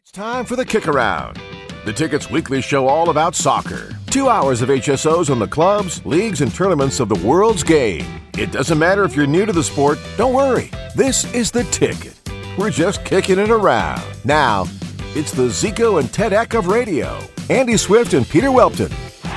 It's time for the Kick Around, the Ticket's weekly show all about soccer. 2 hours of HSOs on the clubs, leagues, and tournaments of the world's game. It doesn't matter if you're new to the sport, don't worry. This is the Ticket. We're just kicking it around. Now, it's the Zico and Ted Eck of radio. Andy Swift and Peter Welton.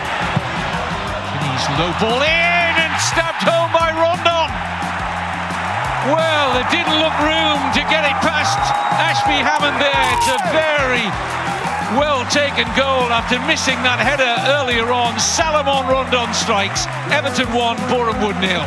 He's low ball in and stabbed home by Rondon. Well, there didn't look room to get it past Ashby Hammond there. It's a very well taken goal after missing that header earlier on. Salomon Rondon strikes. Everton 1, Boreham Wood 0.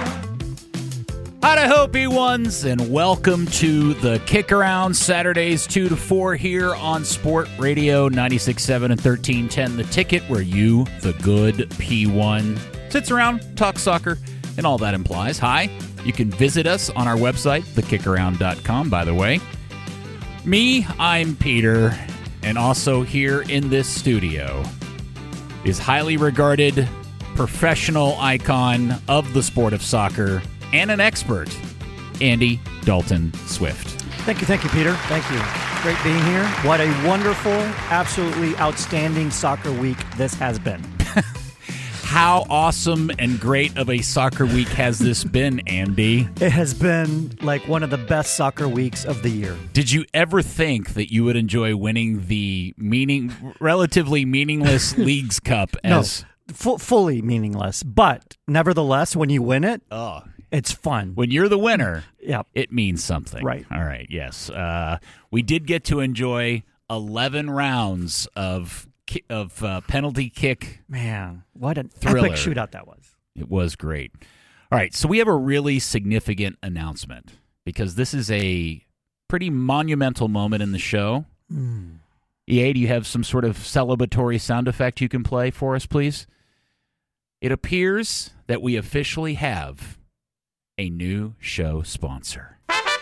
Howdy ho, P1s, and welcome to the Kick Around, Saturdays 2 to 4 here on Sport Radio 96.7 and 1310. The Ticket, where you, the good P1, sits around, talks soccer, and all that implies. Hi, you can visit us on our website, thekickaround.com, by the way. Me, I'm Peter, and also here in this studio is highly regarded professional icon of the sport of soccer and an expert, Andy Dalton Swift. Thank you, Peter. Thank you. Great being here. What a wonderful, absolutely outstanding soccer week this has been. How awesome and great of a soccer week has this been, Andy? It has been like one of the best soccer weeks of the year. Did you ever think that you would enjoy winning the relatively meaningless Leagues Cup? As No, fully meaningless. But nevertheless, when you win it, it's fun. When you're the winner, Yep. It means something. Right. All right, yes. We did get to enjoy 11 rounds of penalty kick. Man, what an thriller. epic shootout that was. It was great. All right, so we have a really significant announcement because this is a pretty monumental moment in the show. EA, do you have some sort of celebratory sound effect you can play for us, please? It appears that we officially have a new show sponsor.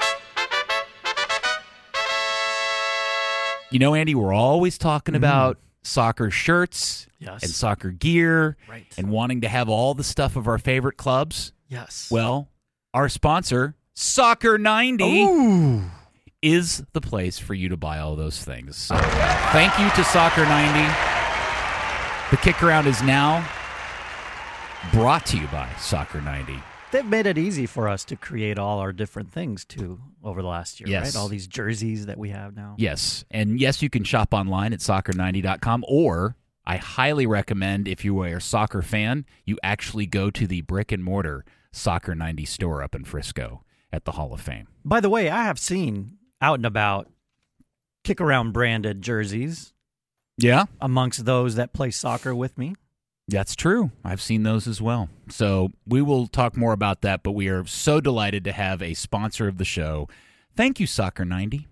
You know, Andy, we're always talking about soccer shirts and soccer gear and wanting to have all the stuff of our favorite clubs. Yes. Well, our sponsor, Soccer 90, is the place for you to buy all those things. So thank you to Soccer 90. The Kick Around is now brought to you by Soccer 90. They've made it easy for us to create all our different things, too, over the last year, Yes. right? All these jerseys that we have now. Yes. And yes, you can shop online at soccer90.com, or I highly recommend, if you are a soccer fan, you actually go to the brick-and-mortar Soccer 90 store up in Frisco at the Hall of Fame. By the way, I have seen out and about kick-around branded jerseys. Yeah? Amongst those that play soccer with me. That's true. I've seen those as well. So we will talk more about that, but we are so delighted to have a sponsor of the show. Thank you, Soccer 90.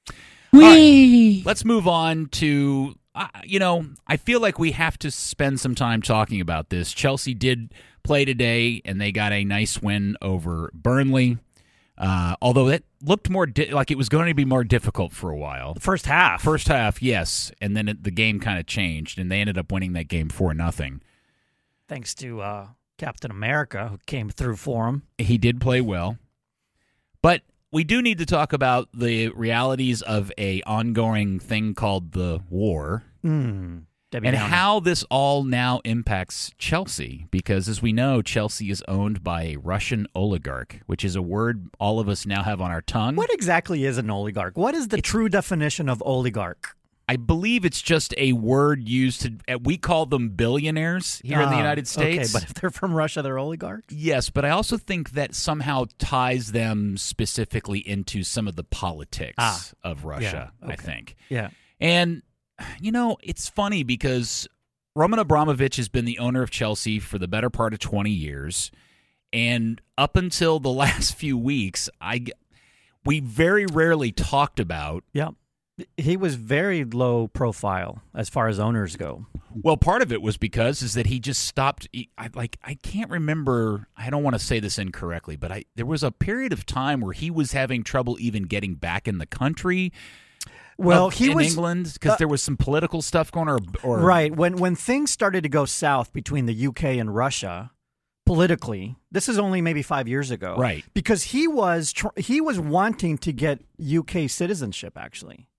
Right, let's move on to, I feel like we have to spend some time talking about this. Chelsea did play today, and they got a nice win over Burnley, although it looked more like it was going to be more difficult for a while. The first half. First half, yes, and then the game kind of changed, and they ended up winning that game 4-0. Thanks to Captain America, who came through for him. He did play well. But we do need to talk about the realities of a ongoing thing called the war. Debbie and Downer. how this all now impacts Chelsea. Because as we know, Chelsea is owned by a Russian oligarch, which is a word all of us now have on our tongue. What exactly is an oligarch? What is the true definition of oligarch? I believe it's just a word used to, we call them billionaires here in the United States. Okay, but if they're from Russia, they're oligarchs? Yes, but I also think that somehow ties them specifically into some of the politics of Russia, yeah, okay. I think. Yeah. And, it's funny because Roman Abramovich has been the owner of Chelsea for the better part of 20 years. And up until the last few weeks, we very rarely talked about. Yeah. He was very low profile as far as owners go. Well, part of it was because is that he just stopped. I can't remember. I don't want to say this incorrectly, but there was a period of time where he was having trouble even getting back in the country. Well, in England because there was some political stuff going on. Or right when things started to go south between the UK and Russia. Politically, this is only maybe 5 years ago, right? Because he was wanting to get UK citizenship actually.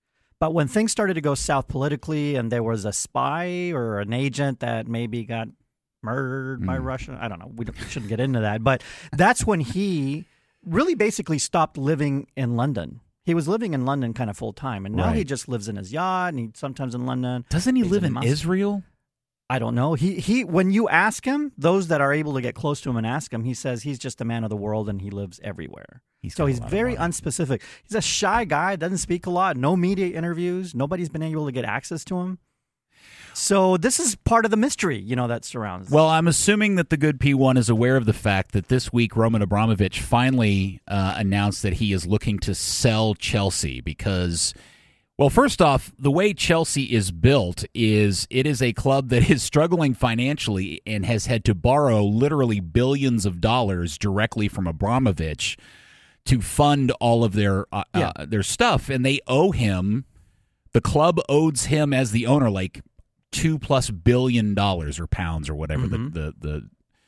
But when things started to go south politically and there was a spy or an agent that maybe got murdered by Russia, I don't know, we shouldn't get into that. But that's when he really basically stopped living in London. He was living in London kind of full time, and now he just lives in his yacht, and he's sometimes in London. Doesn't he live in Israel? I don't know. He when you ask him, those that are able to get close to him and ask him, he says he's just a man of the world and he lives everywhere. He's very unspecific. He's a shy guy, doesn't speak a lot, no media interviews, nobody's been able to get access to him. So this is part of the mystery, that surrounds. Well, I'm assuming that the good P1 is aware of the fact that this week Roman Abramovich finally announced that he is looking to sell Chelsea because, well, first off, the way Chelsea is built is it is a club that is struggling financially and has had to borrow literally billions of dollars directly from Abramovich to fund all of their stuff, and they owe him. The club owes him as the owner like $2+ billion or pounds or whatever the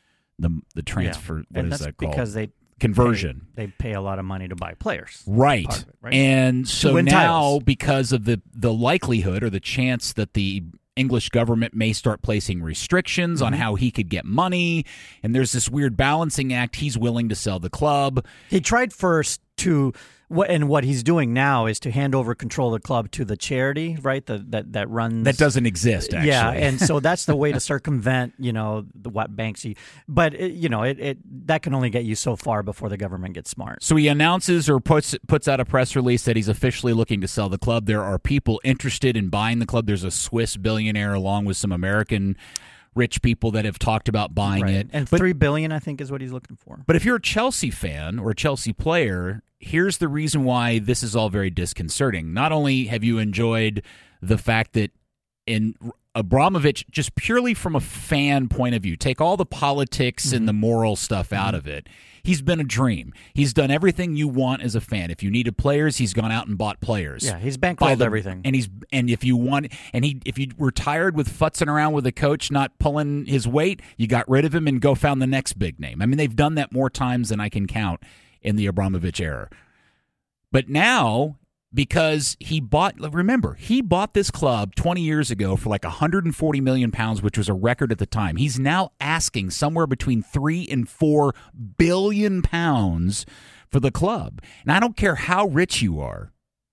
transfer. What is that called? Because they conversion. They pay a lot of money to buy players. Right. And so now, because of the likelihood or the chance that the English government may start placing restrictions on how he could get money, and there's this weird balancing act, he's willing to sell the club. He tried first to, and what he's doing now is to hand over control of the club to the charity, right? That runs. That doesn't exist, actually. Yeah, and so that's the way to circumvent, what Banksy. But that can only get you so far before the government gets smart. So he announces or puts out a press release that he's officially looking to sell the club. There are people interested in buying the club. There's a Swiss billionaire along with some American rich people that have talked about buying it. And $3 billion, I think, is what he's looking for. But if you're a Chelsea fan or a Chelsea player, here's the reason why this is all very disconcerting. Not only have you enjoyed the fact that in Abramovich, just purely from a fan point of view, take all the politics and the moral stuff out of it, he's been a dream. He's done everything you want as a fan. If you needed players, he's gone out and bought players. Yeah, he's bankrolled everything. And if you were tired with futzing around with a coach not pulling his weight, you got rid of him and go found the next big name. I mean, they've done that more times than I can count in the Abramovich era. But now, because he bought this club 20 years ago for like 140 million pounds, which was a record at the time. He's now asking somewhere between 3 and 4 billion pounds for the club. And I don't care how rich you are.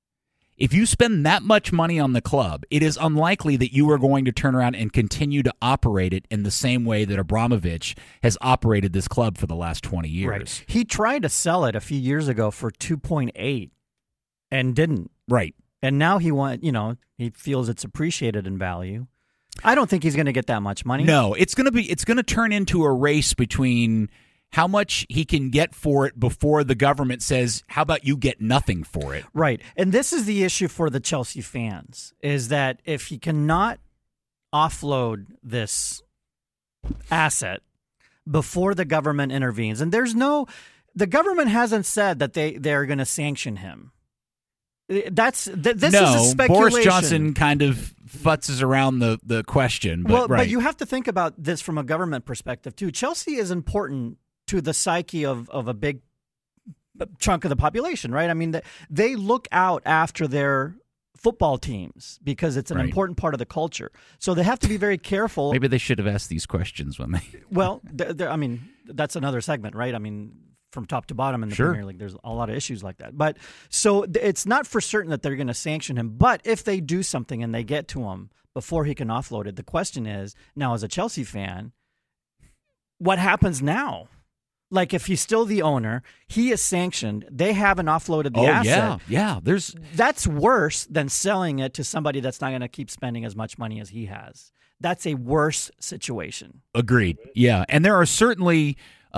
If you spend that much money on the club, it is unlikely that you are going to turn around and continue to operate it in the same way that Abramovich has operated this club for the last 20 years. Right. He tried to sell it a few years ago for 2.8 and didn't. Right. And now he feels it's appreciated in value. I don't think he's going to get that much money. No, it's going to turn into a race between how much he can get for it before the government says, how about you get nothing for it? Right. And this is the issue for the Chelsea fans, is that if he cannot offload this asset before the government intervenes, and the government hasn't said that they're going to sanction him. This is a speculation. Boris Johnson kind of futzes around the question. But, but you have to think about this from a government perspective, too. Chelsea is important to the psyche of a big chunk of the population, right? I mean, they look out after their football teams because it's an important part of the culture. So they have to be very careful. Maybe they should have asked these questions when they... Well, I mean, that's another segment, right? I mean, from top to bottom in the Premier League, there's a lot of issues like that. But so it's not for certain that they're going to sanction him. But if they do something and they get to him before he can offload it, the question is, now as a Chelsea fan, what happens now? Like, if he's still the owner, he is sanctioned, they haven't offloaded the asset. Yeah. That's worse than selling it to somebody that's not going to keep spending as much money as he has. That's a worse situation. Agreed. Yeah, and there are certainly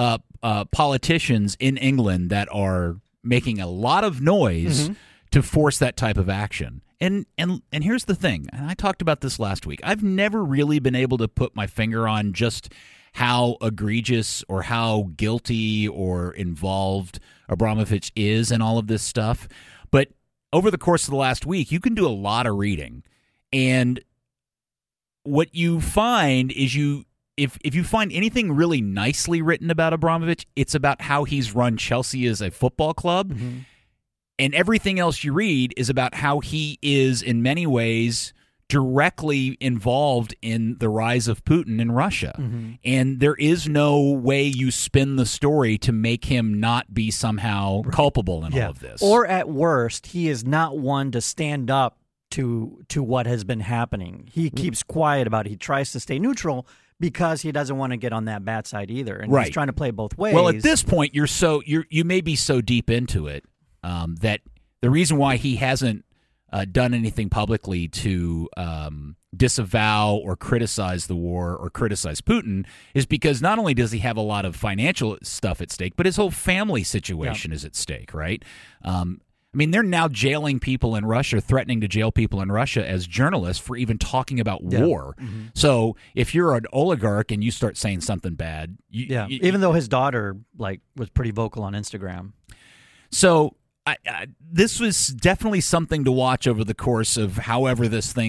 politicians in England that are making a lot of noise to force that type of action. And here's the thing, and I talked about this last week. I've never really been able to put my finger on just how egregious or how guilty or involved Abramovich is in all of this stuff. But over the course of the last week, you can do a lot of reading. And what you find is if you find anything really nicely written about Abramovich, it's about how he's run Chelsea as a football club. And everything else you read is about how he is, in many ways, directly involved in the rise of Putin in Russia. Mm-hmm. And there is no way you spin the story to make him not be somehow culpable in all of this. Or at worst, he is not one to stand up to what has been happening. He keeps quiet about it. He tries to stay neutral because he doesn't want to get on that bad side either. And he's trying to play both ways. Well, at this point, you may be so deep into it that the reason why he hasn't done anything publicly to disavow or criticize the war or criticize Putin is because not only does he have a lot of financial stuff at stake, but his whole family situation is at stake, right? I mean, they're now jailing people in Russia, threatening to jail people in Russia as journalists for even talking about war. Mm-hmm. So if you're an oligarch and you start saying something bad... even though his daughter was pretty vocal on Instagram. So this was definitely something to watch over the course of however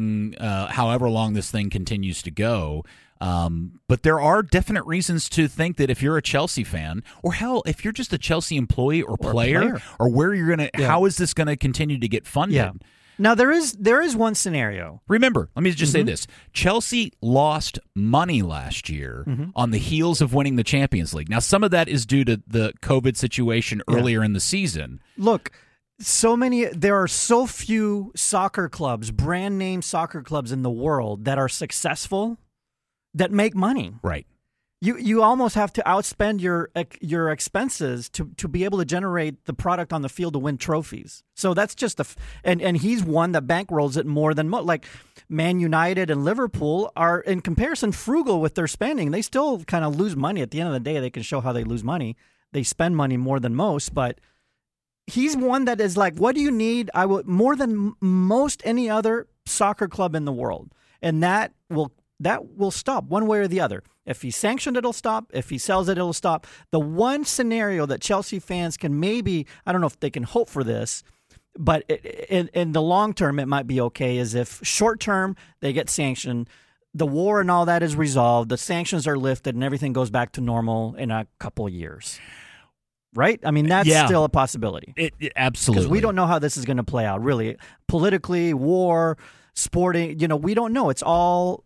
long this thing continues to go. But there are definite reasons to think that if you're a Chelsea fan, or hell, if you're just a Chelsea employee or player, or where you're going to, how is this going to continue to get funded? Yeah. Now, there is one scenario. Remember, let me just say this. Chelsea lost money last year on the heels of winning the Champions League. Now, some of that is due to the COVID situation earlier in the season. Look, there are so few soccer clubs, brand name soccer clubs in the world that are successful, that make money. Right. You almost have to outspend your expenses to be able to generate the product on the field to win trophies. So that's just and he's one that bankrolls it more than like Man United and Liverpool are in comparison frugal with their spending. They still kind of lose money at the end of the day. They can show how they lose money. They spend money more than most, but he's one that is like, what do you need? More than most any other soccer club in the world, and that will stop one way or the other. If he's sanctioned, it'll stop. If he sells it, it'll stop. The one scenario that Chelsea fans can maybe, I don't know if they can hope for this, but in the long term, it might be okay, is if short term they get sanctioned, the war and all that is resolved, the sanctions are lifted, and everything goes back to normal in a couple of years. Right? I mean, that's still a possibility. Absolutely. Because we don't know how this is going to play out, really. Politically, war, sporting, we don't know. It's all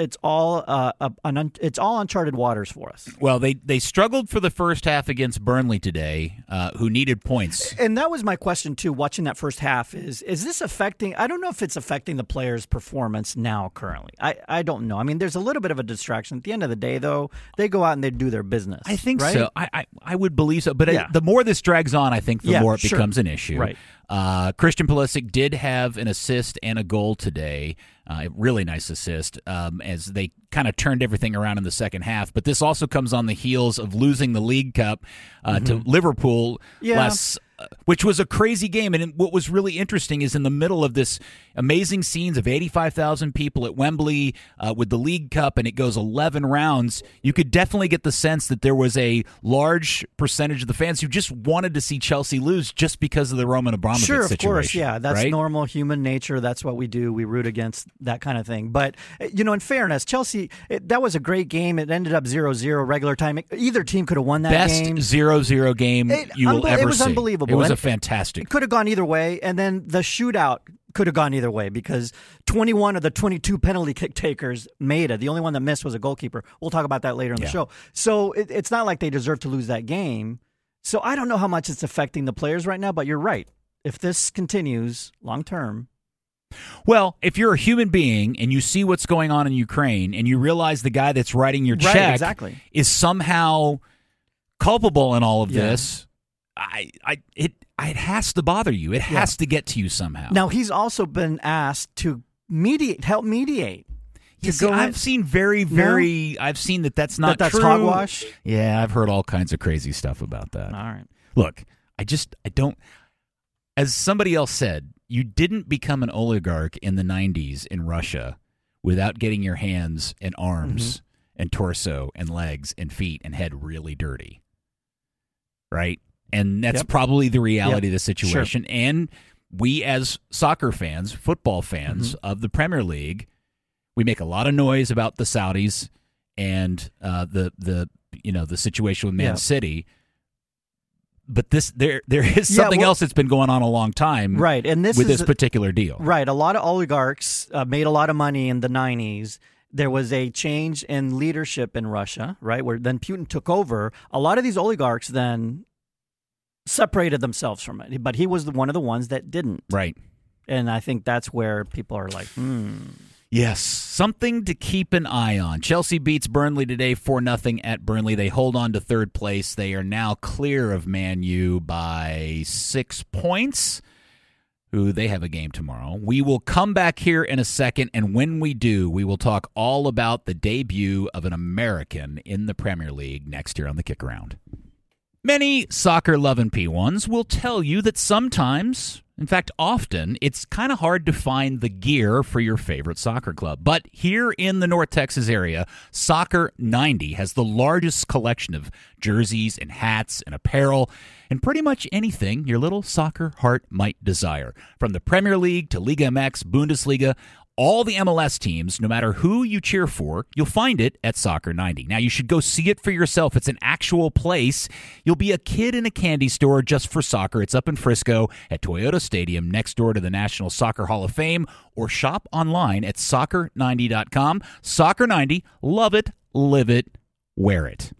uncharted waters for us. Well, they struggled for the first half against Burnley today, who needed points. And that was my question too. Watching that first half, is this affecting? I don't know if it's affecting the players' performance now currently. I don't know. I mean, there's a little bit of a distraction. At the end of the day, though, they go out and they do their business. I think right? so. I would believe so. But the more this drags on, I think the more it becomes an issue. Right. Christian Pulisic did have an assist and a goal today. A really nice assist as they kind of turned everything around in the second half. But this also comes on the heels of losing the League Cup to Liverpool which was a crazy game. And what was really interesting is in the middle of this amazing scenes of 85,000 people at Wembley with the League Cup, and it goes 11 rounds, you could definitely get the sense that there was a large percentage of the fans who just wanted to see Chelsea lose just because of the Roman Abramovich situation. Sure, of course, yeah. That's right? Normal human nature. That's what we do. We root against that kind of thing. But, in fairness, Chelsea, that was a great game. It ended up 0-0 regular time. Either team could have won that game. Best 0-0 game you will ever see. It was unbelievable. It was a fantastic. It could have gone either way, and then the shootout could have gone either way because 21 of the 22 penalty kick takers made it. The only one that missed was a goalkeeper. We'll talk about that later in the show. So it's not like they deserve to lose that game. So I don't know how much it's affecting the players right now, but you're right. If this continues long term. Well, if you're a human being and you see what's going on in Ukraine and you realize the guy that's writing your check is somehow culpable in all of this, it has to bother you. It has to get to you somehow. Now, he's also been asked to help mediate. I've seen I've seen that's not that's true. Hogwash? Yeah, I've heard all kinds of crazy stuff about that. All right. Look, I don't, as somebody else said, you didn't become an oligarch in the 90s in Russia without getting your hands and arms and torso and legs and feet and head really dirty. Right? And that's probably the reality of the situation. Sure. And we as soccer fans, football fans of the Premier League, we make a lot of noise about the Saudis and the situation with Man City. But there is something else that's been going on a long time, right? And this particular deal, right? A lot of oligarchs made a lot of money in the 90s. There was a change in leadership in Russia, right? Where then Putin took over. A lot of these oligarchs then separated themselves from it, but he was one of the ones that didn't, right? And I think that's where people are like, Yes, something to keep an eye on. Chelsea beats Burnley today 4-0 at Burnley. They hold on to third place. They are now clear of Man U by 6 points, who they have a game tomorrow. We will come back here in a second, and when we do, we will talk all about the debut of an American in the Premier League next year on the Kick Around. Many soccer-loving P1s will tell you that sometimes, in fact, often, it's kind of hard to find the gear for your favorite soccer club. But here in the North Texas area, Soccer 90 has the largest collection of jerseys and hats and apparel and pretty much anything your little soccer heart might desire. From the Premier League to Liga MX, Bundesliga, all the MLS teams, no matter who you cheer for, you'll find it at Soccer 90. Now, you should go see it for yourself. It's an actual place. You'll be a kid in a candy store just for soccer. It's up in Frisco at Toyota Stadium next door to the National Soccer Hall of Fame, or shop online at soccer90.com. Soccer 90, love it, live it, wear it.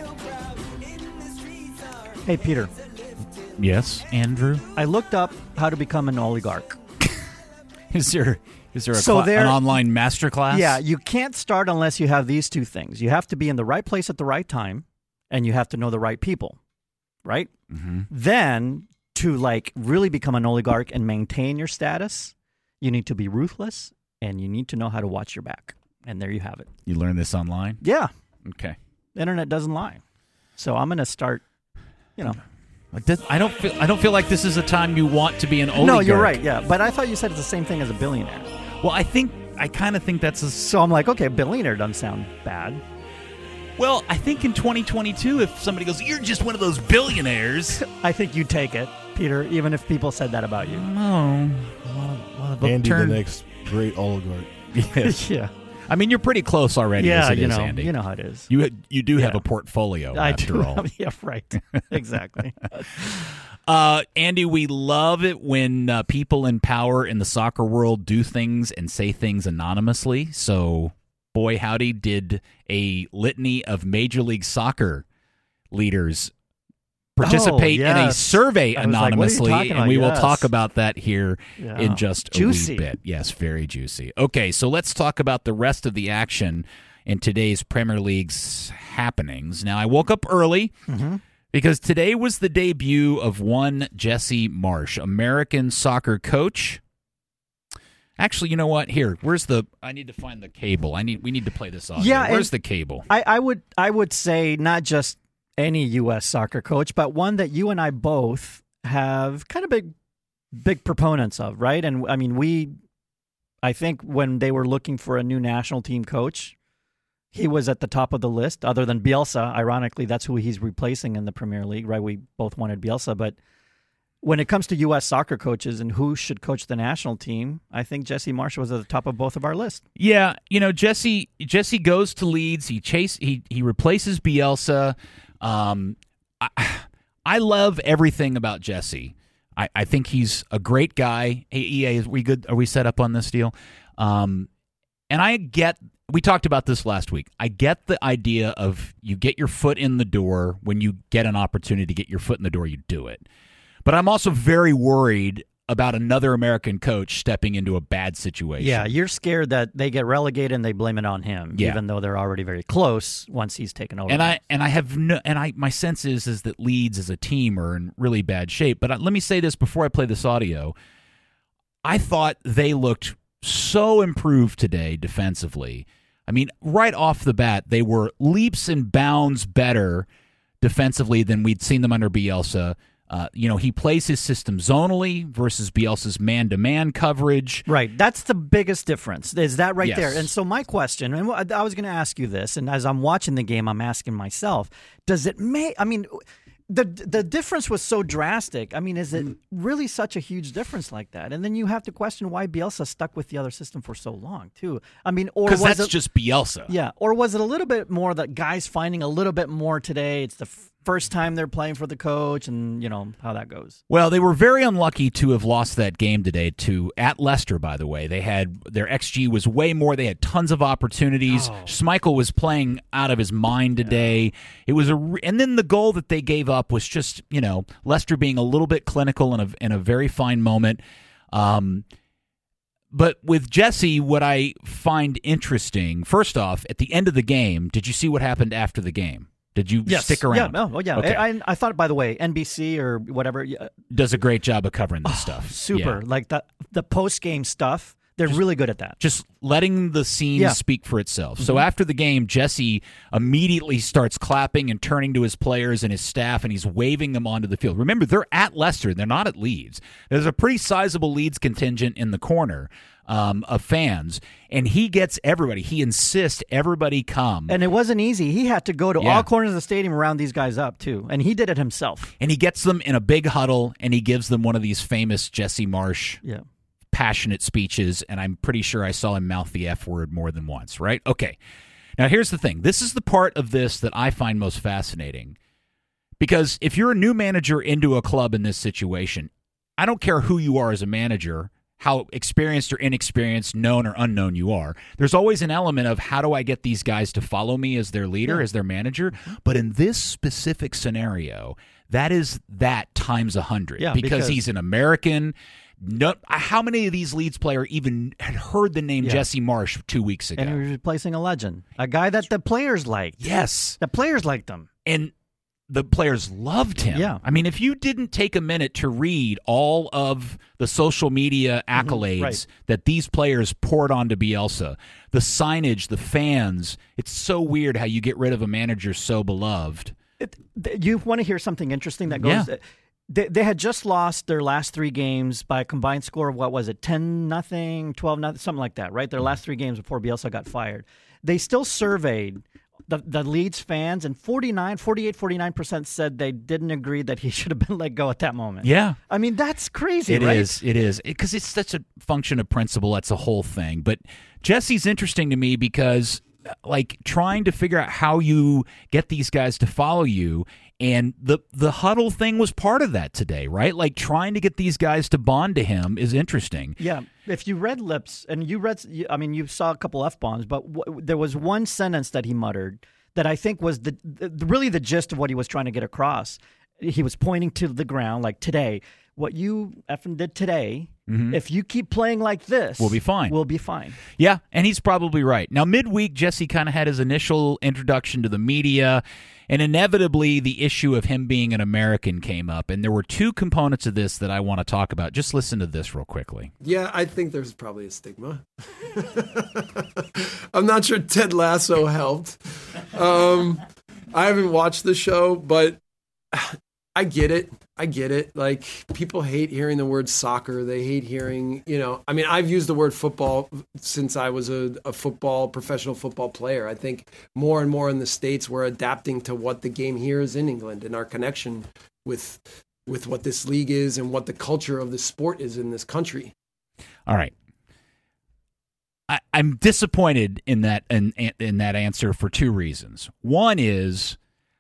Hey, Peter. Yes, Andrew? I looked up how to become an oligarch. Is there an online masterclass? Yeah, you can't start unless you have these two things. You have to be in the right place at the right time, and you have to know the right people, right? Mm-hmm. Then, to really become an oligarch and maintain your status, you need to be ruthless, and you need to know how to watch your back. And there you have it. You learned this online? Yeah. Okay. The internet doesn't lie. So I'm going to start, I don't feel like this is a time you want to be an oligarch. No, you're right. Yeah, but I thought you said it's the same thing as a billionaire. Well, I kind of think that's So I'm like, okay, billionaire doesn't sound bad. Well, I think in 2022, if somebody goes, "You're just one of those billionaires," I think you take it, Peter, even if people said that about you. No, Andy, the next great oligarch. Yes. Yeah. I mean, you're pretty close already. Yeah, as it is, Andy. You know how it is. You do have a portfolio. After all. Yeah, right. Exactly. Andy, we love it when people in power in the soccer world do things and say things anonymously. So, boy, howdy, did a litany of Major League Soccer leaders participate in a survey anonymously, and we will talk about that here in just a wee bit. Yes, very juicy. Okay, so let's talk about the rest of the action in today's Premier League's happenings. Now, I woke up early because today was the debut of one Jesse Marsch, American soccer coach. Actually, you know what? Here, I need to find the cable. We need to play this audio. Yeah, where's the cable? I would say not just any U.S. soccer coach, but one that you and I both have kind of big proponents of, right? And I mean, I think when they were looking for a new national team coach, he was at the top of the list, other than Bielsa. Ironically, that's who he's replacing in the Premier League, right? We both wanted Bielsa, but when it comes to U.S. soccer coaches and who should coach the national team, I think Jesse Marsch was at the top of both of our lists. Yeah, Jesse goes to Leeds. He replaces Bielsa. I love everything about Jesse. I think he's a great guy. Hey, EA, are we good? Are we set up on this deal? And we talked about this last week. I get the idea of you get your foot in the door. When you get an opportunity to get your foot in the door, you do it. But I'm also very worried about another American coach stepping into a bad situation. Yeah, you're scared that they get relegated and they blame it on him, even though they're already very close once he's taken over. My sense is that Leeds as a team are in really bad shape. But let me say this before I play this audio. I thought they looked so improved today defensively. I mean, right off the bat, they were leaps and bounds better defensively than we'd seen them under Bielsa. He plays his system zonally versus Bielsa's man-to-man coverage. Right. That's the biggest difference. Is that right there? And so my question, and I was going to ask you this, and as I'm watching the game, I'm asking myself, does it make – I mean, the difference was so drastic. I mean, is it really such a huge difference like that? And then you have to question why Bielsa stuck with the other system for so long, too. I mean, or because that's just Bielsa. Yeah. Or was it a little bit more that guys finding a little bit more today? It's first time they're playing for the coach, and how that goes. Well, they were very unlucky to have lost that game today at Leicester, by the way. They had their XG was way more. They had tons of opportunities. Schmeichel was playing out of his mind today. Yeah. It was and then the goal that they gave up was just, Leicester being a little bit clinical in a very fine moment. But with Jesse, what I find interesting, first off, at the end of the game, did you see what happened after the game? Did you stick around? Yeah. Oh, yeah. Okay. I thought, by the way, NBC or whatever does a great job of covering this stuff. Super. Yeah. Like the post-game stuff, they're really good at that. Just letting the scene speak for itself. Mm-hmm. So after the game, Jesse immediately starts clapping and turning to his players and his staff, and he's waving them onto the field. Remember, they're at Leicester. They're not at Leeds. There's a pretty sizable Leeds contingent in the corner of fans, and he gets everybody. He insists everybody come. And it wasn't easy. He had to go to all corners of the stadium around these guys up, too, and he did it himself. And he gets them in a big huddle, and he gives them one of these famous Jesse Marsch passionate speeches, and I'm pretty sure I saw him mouth the F word more than once, right? Okay. Now, here's the thing. This is the part of this that I find most fascinating, because if you're a new manager into a club in this situation, I don't care who you are as a manager, how experienced or inexperienced, known or unknown you are. There's always an element of how do I get these guys to follow me as their leader, as their manager? But in this specific scenario, that is that times 100. Yeah, because he's an American. No, how many of these Leeds players even had heard the name Jesse Marsch 2 weeks ago? And he was replacing a legend, a guy that the players liked. Yes. The players liked him. And the players loved him. Yeah. I mean, if you didn't take a minute to read all of the social media accolades that these players poured onto Bielsa, the signage, the fans, it's so weird how you get rid of a manager so beloved. You want to hear something interesting that goes... Yeah. They had just lost their last 3 games by a combined score of, 10-0, 12-0, something like that, right? Their last 3 games before Bielsa got fired. They still surveyed the Leeds fans, and 49% said they didn't agree that he should have been let go at that moment. Yeah. I mean, that's crazy, right? It is. Because it's such a function of principle. That's a whole thing. But Jesse's interesting to me because, trying to figure out how you get these guys to follow you, and the huddle thing was part of that today, right? Like, trying to get these guys to bond to him is interesting. Yeah. If you read lips, and you saw a couple F-bombs, but there was one sentence that he muttered that I think was really the gist of what he was trying to get across. He was pointing to the ground, like, today, what you effing did today, if you keep playing like this, we'll be fine. We'll be fine. Yeah, and he's probably right. Now, midweek, Jesse kind of had his initial introduction to the media, and inevitably the issue of him being an American came up, and there were 2 components of this that I want to talk about. Just listen to this real quickly. Yeah, I think there's probably a stigma. I'm not sure Ted Lasso helped. I haven't watched the show, but I get it. Like, people hate hearing the word soccer. They hate hearing, I've used the word football since I was a professional football player. I think more and more in the States, we're adapting to what the game here is in England and our connection with what this league is and what the culture of the sport is in this country. All right. I'm disappointed in that answer for 2 reasons. One is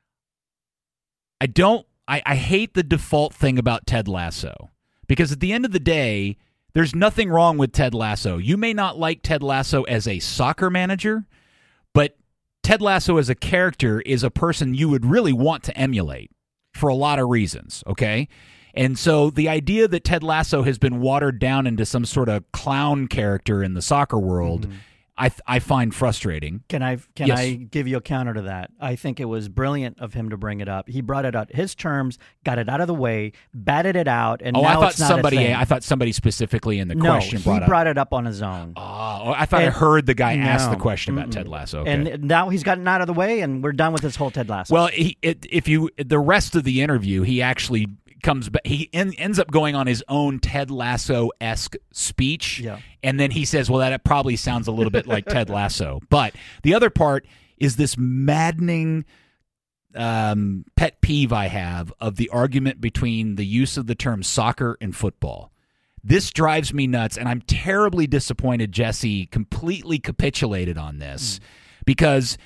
I hate the default thing about Ted Lasso, because at the end of the day, there's nothing wrong with Ted Lasso. You may not like Ted Lasso as a soccer manager, but Ted Lasso as a character is a person you would really want to emulate for a lot of reasons, okay? And so the idea that Ted Lasso has been watered down into some sort of clown character in the soccer world, I find frustrating. Can I give you a counter to that? I think it was brilliant of him to bring it up. He brought it up his terms, got it out of the way, batted it out, and now it's not a thing. I thought somebody specifically in the question brought it up on his own. Oh, I thought I heard the guy ask the question about Ted Lasso. Okay. And now he's gotten out of the way, and we're done with this whole Ted Lasso. Well, the rest of the interview, he actually comes back. He ends up going on his own Ted Lasso-esque speech, and then he says, well, that probably sounds a little bit like Ted Lasso. But the other part is this maddening pet peeve I have of the argument between the use of the term soccer and football. This drives me nuts, and I'm terribly disappointed Jesse completely capitulated on this, because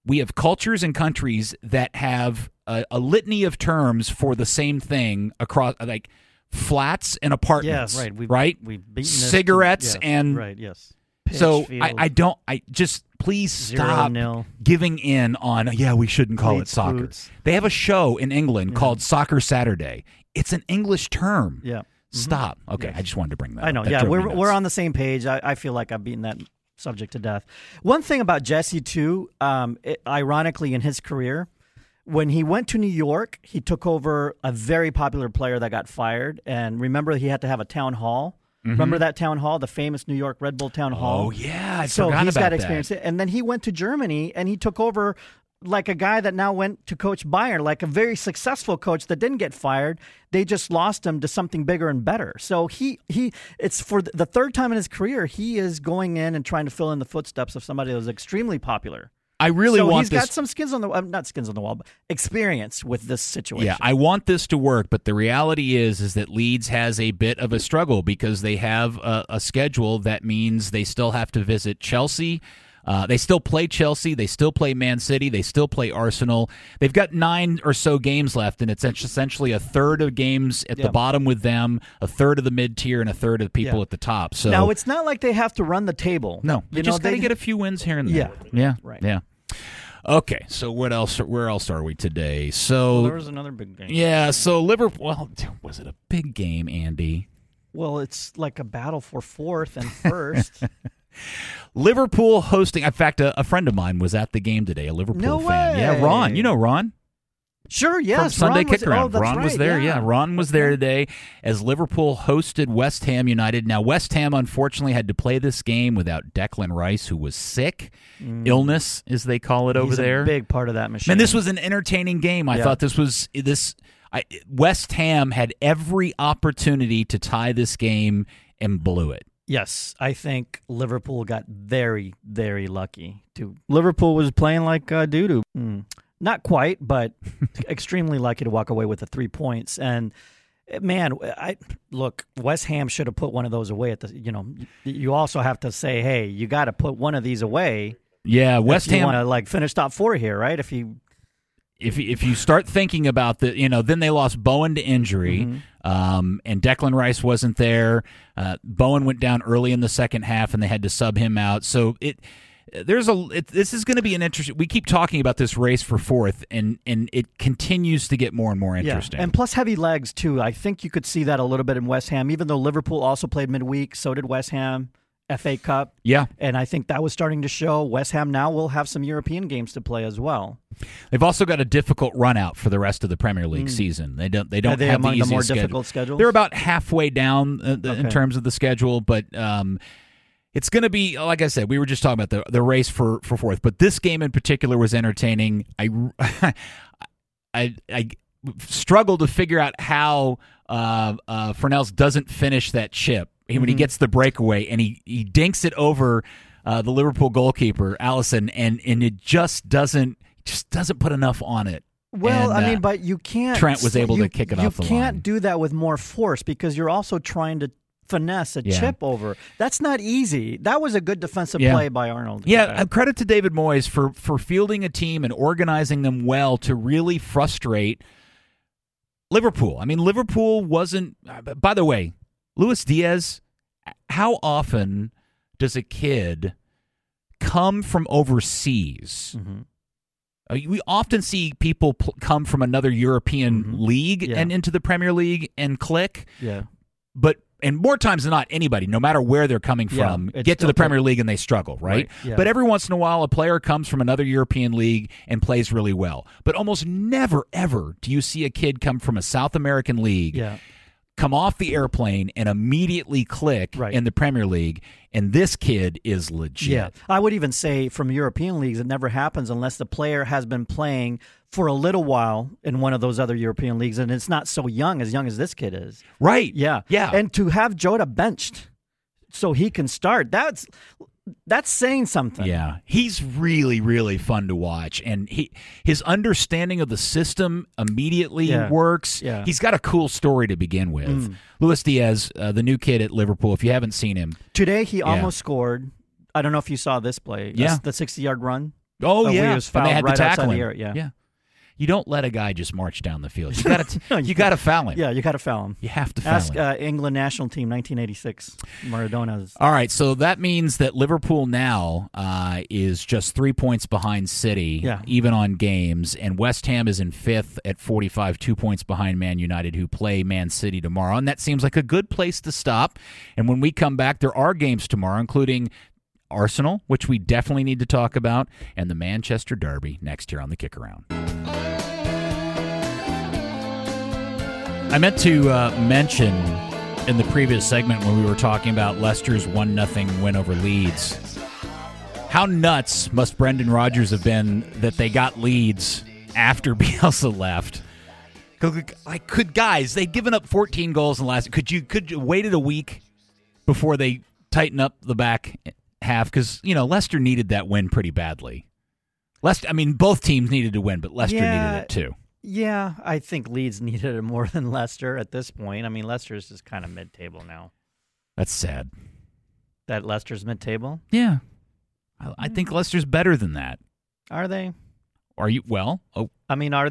we have cultures and countries that have a litany of terms for the same thing across, like flats and apartments. Yeah, right. We've beaten cigarettes and right. Yes. So Pitchfield, I just please stop 0-0. giving in on we shouldn't call Late it soccer. fruits. They have a show in England called Soccer Saturday. It's an English term. Yeah. Stop. Okay, Yes. I just wanted to bring that I know. up. That Yeah, drove me nuts. we're on the same page. I feel like I've beaten that subject to death. One thing about Jesse too, ironically in his career, when he went to New York, he took over a very popular player that got fired. And remember, he had to have a town hall. Mm-hmm. Remember that town hall, the famous New York Red Bull town hall? Oh yeah, so forgot he's about got experience. And then he went to Germany and he took over like a guy that now went to coach Bayern, like a very successful coach that didn't get fired. They just lost him to something bigger and better. So it's for the third time in his career, he is going in and trying to fill in the footsteps of somebody that was extremely popular. I really want he's this. got some skins on the not skins on the wall, but experience with this situation. Yeah, I want this to work, but the reality is that Leeds has a bit of a struggle because they have a schedule that means they still have to visit Chelsea. They still play Chelsea. They still play Man City. They still play Arsenal. They've got 9 or so games left, and it's essentially a third of games at the bottom with them, a third of the mid-tier, and a third of the people at the top. So now, it's not like they have to run the table. No, you just got to get a few wins here and there. Yeah. Right. Yeah. Okay, so what else? Where else are we today? So there was another big game. Yeah, so Liverpool. Well, was it a big game, Andy? Well, it's like a battle for fourth and first. Liverpool hosting. In fact, a friend of mine was at the game today, a Liverpool fan. Way. Yeah, Ron. You know Ron? Sure, yes. From Sunday Kick-Around. Ron Ron was there. Yeah, Ron was there today as Liverpool hosted West Ham United. Now, West Ham, unfortunately, had to play this game without Declan Rice, who was sick. Illness, as they call it over there. He's a big part of that machine. Man, this was an entertaining game. I thought West Ham had every opportunity to tie this game and blew it. Yes, I think Liverpool got very, very lucky. Liverpool was playing like doo-doo. Not quite, but extremely lucky to walk away with the 3 points. And man, look, West Ham should have put one of those away at the. You also have to say, hey, you got to put one of these away. Yeah, West Ham want to finish top 4 here, right? If you start thinking about then they lost Bowen to injury, and Declan Rice wasn't there. Bowen went down early in the second half, and they had to sub him out. So this is going to be an interesting. We keep talking about this race for fourth, and it continues to get more and more interesting. Yeah. And plus heavy legs too. I think you could see that a little bit in West Ham. Even though Liverpool also played midweek, so did West Ham. FA Cup. Yeah. And I think that was starting to show. West Ham now will have some European games to play as well. They've also got a difficult run out for the rest of the Premier League season. They don't have the easiest more schedule. Difficult schedules? They're about halfway down in terms of the schedule, but it's going to be, like I said, we were just talking about the race for fourth, but this game in particular was entertaining. I struggled to figure out how Fornells doesn't finish that chip. When he gets the breakaway and he dinks it over the Liverpool goalkeeper, Alisson, and it just doesn't put enough on it. Well, And, but you can't. Trent was able to kick it off the line. You can't do that with more force because you're also trying to finesse a chip over. That's not easy. That was a good defensive play by Arnold. Yeah, credit to David Moyes for fielding a team and organizing them well to really frustrate Liverpool. I mean, Liverpool wasn't. By the way, Luis Diaz, how often does a kid come from overseas? We often see people come from another European league and into the Premier League and click. Yeah. And more times than not, anybody, no matter where they're coming from, get to the Premier League and they struggle, right? Yeah. But every once in a while, a player comes from another European league and plays really well. But almost never, ever do you see a kid come from a South American league, come off the airplane, and immediately click in the Premier League. And this kid is legit. Yeah, I would even say from European leagues, it never happens unless the player has been playing for a little while in one of those other European leagues, and it's not so young as this kid is. Right. Yeah. Yeah. And to have Jota benched so he can start, that's saying something. Yeah. He's really, really fun to watch. And his understanding of the system immediately works. Yeah. He's got a cool story to begin with. Luis Diaz, the new kid at Liverpool, if you haven't seen him. Today he almost scored. I don't know if you saw this play. Yeah. The 60-yard run. Oh, yeah. He was fouled and they had right to tackle outside him. the area. Yeah. You don't let a guy just march down the field. You got to foul him. Yeah, you got to foul him. You have to foul Ask him. England national team 1986. Maradona's. All right, so that means that Liverpool now is just 3 points behind City, even on games, and West Ham is in fifth at 45, 2 points behind Man United, who play Man City tomorrow, and that seems like a good place to stop. And when we come back, there are games tomorrow, including Arsenal, which we definitely need to talk about, and the Manchester Derby next year on the Kick Around. I meant to mention in the previous segment when we were talking about Leicester's 1-0 win over Leeds, how nuts must Brendan Rodgers have been that they got Leeds after Bielsa left? Guys, they'd given up 14 goals in the last. Could you waited a week before they tighten up the back half? Because Leicester needed that win pretty badly. Both teams needed to win, but Leicester needed it too. Yeah, I think Leeds needed it more than Leicester at this point. I mean, Leicester's just kind of mid-table now. That's sad. That Leicester's mid-table? Yeah. I think Leicester's better than that. Are they? Are you? Well, I mean, are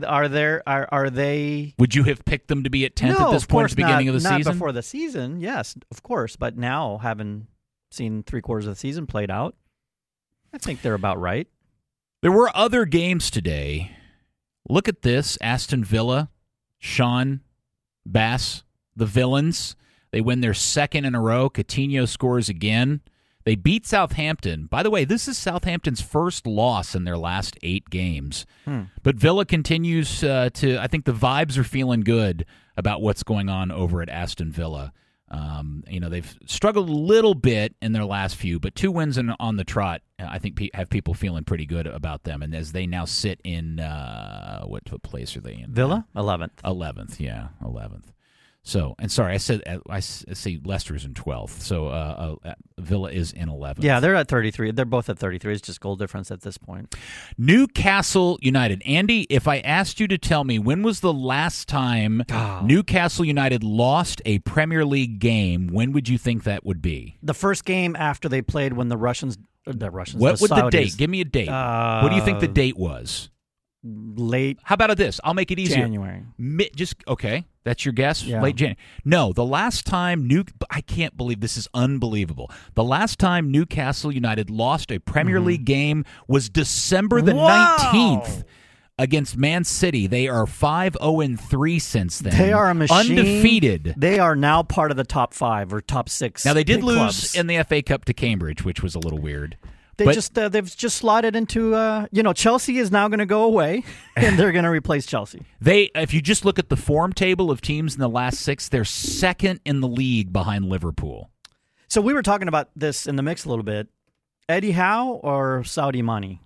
they? Would you have picked them to be at 10th at this point at the beginning of the season? Not before the season, yes, of course. But now, having seen 3/4 of the season played out, I think they're about right. There were other games today. Look at this. Aston Villa, Sean Bass, the Villains. They win their second in a row. Coutinho scores again. They beat Southampton. By the way, this is Southampton's first loss in their last 8 games. But Villa continues I think the vibes are feeling good about what's going on over at Aston Villa. They've struggled a little bit in their last few, but 2 wins on the trot, I think, have people feeling pretty good about them. And as they now sit in, what place are they in? Villa? 11th. 11th, yeah, 11th. So, and sorry, I say Leicester's in 12th. So Villa is in 11th. Yeah, they're at 33. They're both at 33. It's just goal difference at this point. Newcastle United. Andy, if I asked you to tell me when was the last time Newcastle United lost a Premier League game, when would you think that would be? The first game after they played when the Russians. What would the date? Give me a date. What do you think the date was? Late. How about this? I'll make it easier. January. Okay. That's your guess? Yeah. Late January. No, the last time I can't believe this is unbelievable. The last time Newcastle United lost a Premier League game was December the 19th against Man City. They are 5-0-3 since then. They are a machine. Undefeated. They are now part of the top 5 or top 6. Now they did lose clubs. in the FA Cup to Cambridge, which was a little weird. They've just slotted into Chelsea is now going to go away and they're going to replace Chelsea. If you just look at the form table of teams in the last 6, they're second in the league behind Liverpool. So we were talking about this in the mix a little bit. Eddie Howe or Saudi money?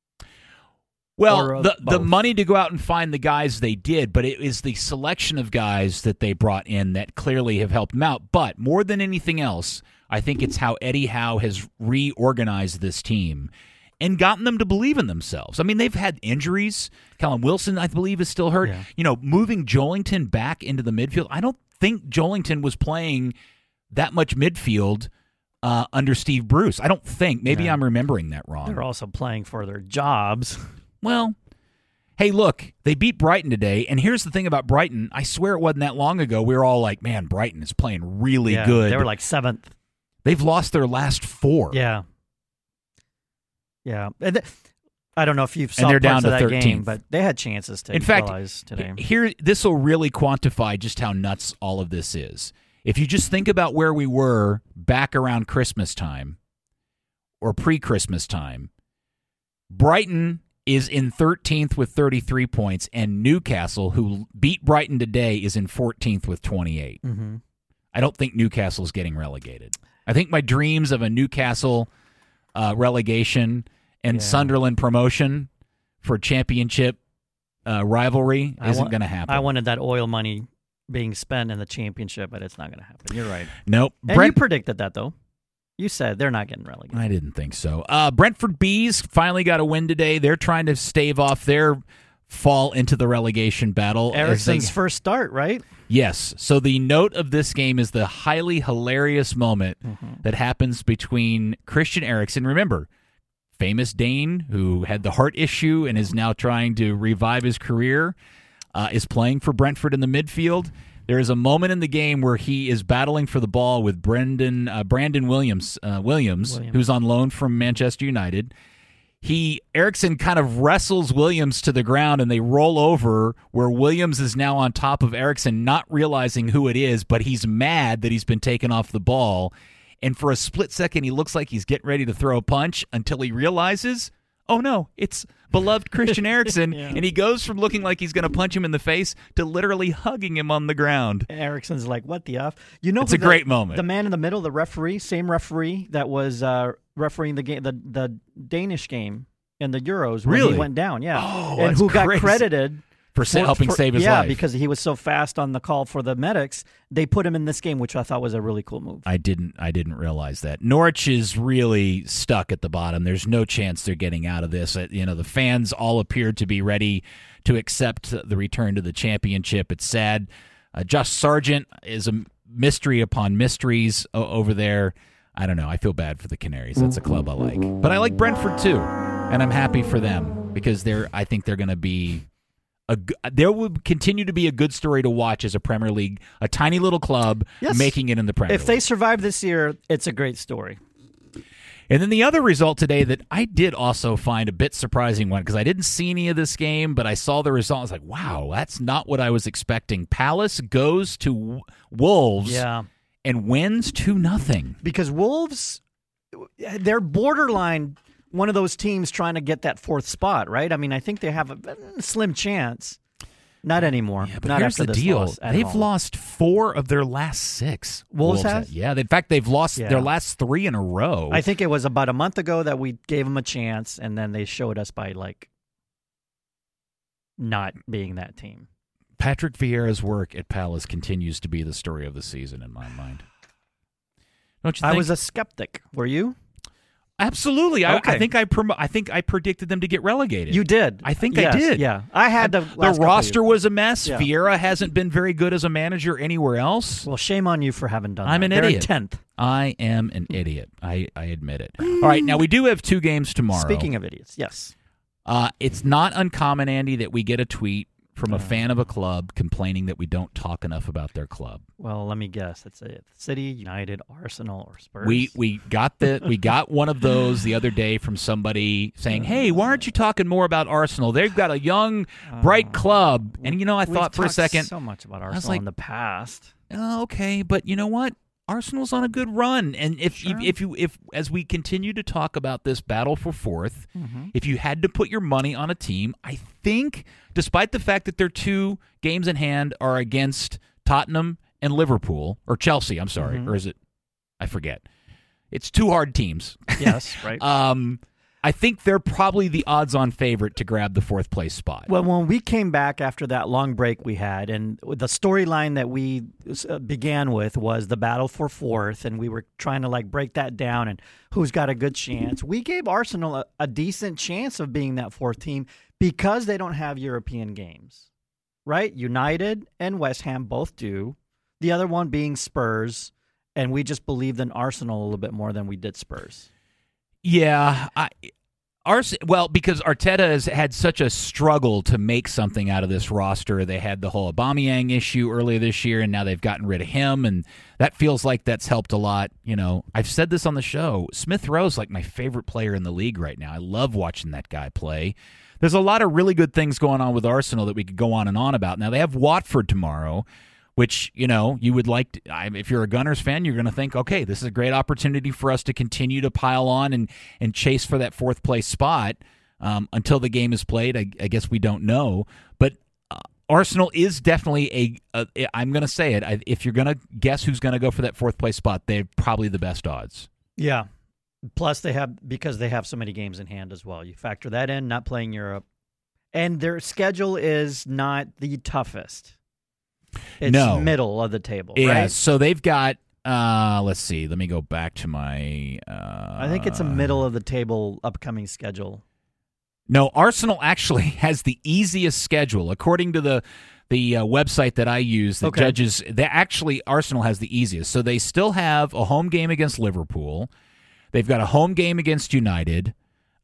Well, the money to go out and find the guys they did, but it is the selection of guys that they brought in that clearly have helped them out. But more than anything else, I think it's how Eddie Howe has reorganized this team and gotten them to believe in themselves. I mean, they've had injuries. Callum Wilson, I believe, is still hurt. Yeah. Moving Joelinton back into the midfield. I don't think Joelinton was playing that much midfield under Steve Bruce. I don't think. Maybe I'm remembering that wrong. They're also playing for their jobs. Well, hey, look, they beat Brighton today, and here's the thing about Brighton. I swear it wasn't that long ago. We were all like, man, Brighton is playing really good. They were like 7th. They've lost their last 4. Yeah. Yeah. I don't know if you saw they're parts down of to that 13th. game, but they had chances to equalize today. Here, this will really quantify just how nuts all of this is. If you just think about where we were back around Christmas time or pre-Christmas time, Brighton is in 13th with 33 points, and Newcastle, who beat Brighton today, is in 14th with 28. Mm-hmm. I don't think Newcastle's getting relegated. I think my dreams of a Newcastle relegation and Sunderland promotion for championship rivalry isn't going to happen. I wanted that oil money being spent in the championship, but it's not going to happen. You're right. Nope. And you predicted that, though. You said they're not getting relegated. I didn't think so. Brentford Bees finally got a win today. They're trying to stave off their fall into the relegation battle. Ericsson's first start, right? Yes. So the note of this game is the highly hilarious moment that happens between Christian Eriksen. Remember, famous Dane who had the heart issue and is now trying to revive his career, is playing for Brentford in the midfield. There is a moment in the game where he is battling for the ball with Brandon Williams, who's on loan from Manchester United. Eriksson kind of wrestles Williams to the ground, and they roll over where Williams is now on top of Eriksson, not realizing who it is, but he's mad that he's been taken off the ball. And for a split second, he looks like he's getting ready to throw a punch until he realizes, oh no, it's beloved Christian Eriksen, yeah. And he goes from looking like he's going to punch him in the face to literally hugging him on the ground. Eriksen's like, what the F? You know, it's a great moment. The man in the middle, the referee, same referee that was refereeing the game, the Danish game in the Euros when he went down, yeah. Oh, and who got crazy. credited for helping save his life. Yeah, because he was so fast on the call for the medics, they put him in this game, which I thought was a really cool move. I didn't realize that. Norwich is really stuck at the bottom. There's no chance they're getting out of this. The fans all appeared to be ready to accept the return to the championship. It's sad. Josh Sargent is a mystery upon mysteries over there. I don't know. I feel bad for the Canaries. That's a club I like. But I like Brentford too, and I'm happy for them because I think they're going to be there will continue to be a good story to watch as a Premier League, a tiny little club making it in the Premier League. If they survive this year, it's a great story. And then the other result today that I did also find a bit surprising one, because I didn't see any of this game, but I saw the result. I was like, wow, that's not what I was expecting. Palace goes to Wolves and wins 2-0. Because Wolves, they're borderline one of those teams trying to get that fourth spot, right? I mean, I think they have a slim chance. Not anymore. Yeah, but not here's after the this deal. loss They've lost 4 of their last 6. Wolves have? Yeah, in fact, they've lost their last 3 in a row. I think it was about a month ago that we gave them a chance, and then they showed us by, not being that team. Patrick Vieira's work at Palace continues to be the story of the season in my mind. Don't you think? I was a skeptic. Were you? Absolutely. Okay. I think I predicted them to get relegated. You did. I think I did. Yeah. I had the roster was a mess. Yeah. Vieira hasn't been very good as a manager anywhere else. Well, shame on you for having done that. I'm an idiot. They're in 10th. I am an idiot. I admit it. All right, now we do have 2 games tomorrow. Speaking of idiots, yes. It's not uncommon, Andy, that we get a tweet from a fan of a club complaining that we don't talk enough about their club. Well, let me guess. It's City, United, Arsenal, or Spurs. We got one of those the other day from somebody saying, "Hey, why aren't you talking more about Arsenal? They've got a young, bright club." And I thought for a second, so much about Arsenal in the past. Oh, okay, but you know what? Arsenal's on a good run, and if as we continue to talk about this battle for fourth, if you had to put your money on a team, I think, despite the fact that their 2 games in hand are against Tottenham and Liverpool, or Chelsea, I'm sorry, or is it? I forget. It's 2 hard teams. Yes, right. I think they're probably the odds-on favorite to grab the 4th place spot. Well, when we came back after that long break we had, and the storyline that we began with was the battle for 4th, and we were trying to break that down and who's got a good chance. We gave Arsenal a decent chance of being that 4th team because they don't have European games, right? United and West Ham both do. The other one being Spurs, and we just believed in Arsenal a little bit more than we did Spurs. Yeah, because Arteta has had such a struggle to make something out of this roster. They had the whole Aubameyang issue earlier this year, and now they've gotten rid of him, and that feels like that's helped a lot. I've said this on the show. Smith Rowe's my favorite player in the league right now. I love watching that guy play. There's a lot of really good things going on with Arsenal that we could go on and on about. Now, they have Watford tomorrow, which, you would like to, if you're a Gunners fan, you're going to think, okay, this is a great opportunity for us to continue to pile on and chase for that 4th place spot until the game is played. I guess we don't know. But Arsenal is definitely I'm going to say it, if you're going to guess who's going to go for that 4th place spot, they're probably the best odds. Yeah. Plus, because they have so many games in hand as well. You factor that in, not playing Europe. And their schedule is not the toughest. It's middle of the table, yeah, right? So they've got, let's see, let me go back to my... I think it's a middle of the table upcoming schedule. No, Arsenal actually has the easiest schedule. According to the website that I use that judges, Arsenal has the easiest. So they still have a home game against Liverpool. They've got a home game against United.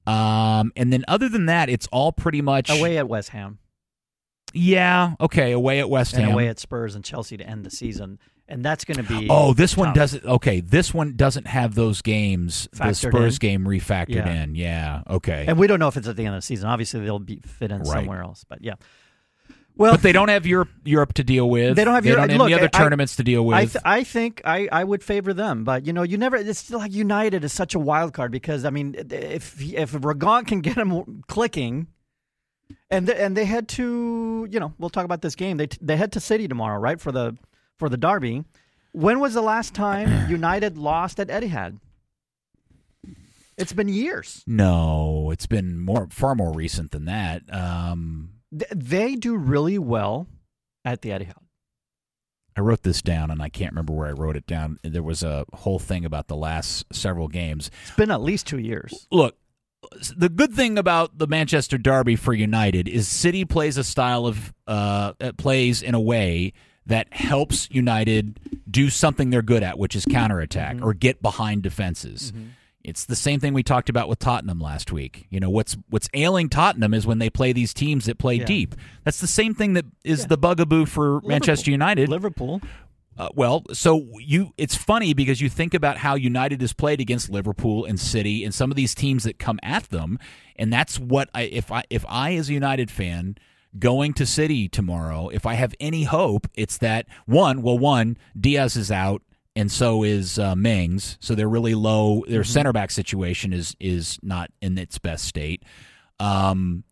And then other than that, it's all pretty much away at West Ham. Yeah, okay, away at West Ham. And away at Spurs and Chelsea to end the season. And that's going to be this one tough. doesn't. Okay, this one doesn't have those games. The Spurs game refactored in. Yeah, okay. And we don't know if it's at the end of the season. Obviously, they'll be fit in somewhere else. But yeah, well, but they don't have Europe to deal with. They don't have any other tournaments to deal with. I think I would favor them, but you never. It's still like United is such a wild card because I mean, if Ragon can get them clicking. And they head to we'll talk about this game. They head to City tomorrow, right, for the derby. When was the last time United lost at Etihad? It's been years. No, it's been far more recent than that. They do really well at the Etihad. I wrote this down, and I can't remember where I wrote it down. There was a whole thing about the last several games. It's been at least 2 years. Look. The good thing about the Manchester Derby for United is City plays a style of plays in a way that helps United do something they're good at, which is counterattack or get behind defenses. Mm-hmm. It's the same thing we talked about with Tottenham last week. What's ailing Tottenham is when they play these teams that play deep. That's the same thing that is the bugaboo for Manchester United. Liverpool. It's funny because you think about how United has played against Liverpool and City and some of these teams that come at them, and that's what if I as a United fan going to City tomorrow, if I have any hope, it's that one, Diaz is out and so is Mings, so they're really low. Their center back situation is not in its best state. Can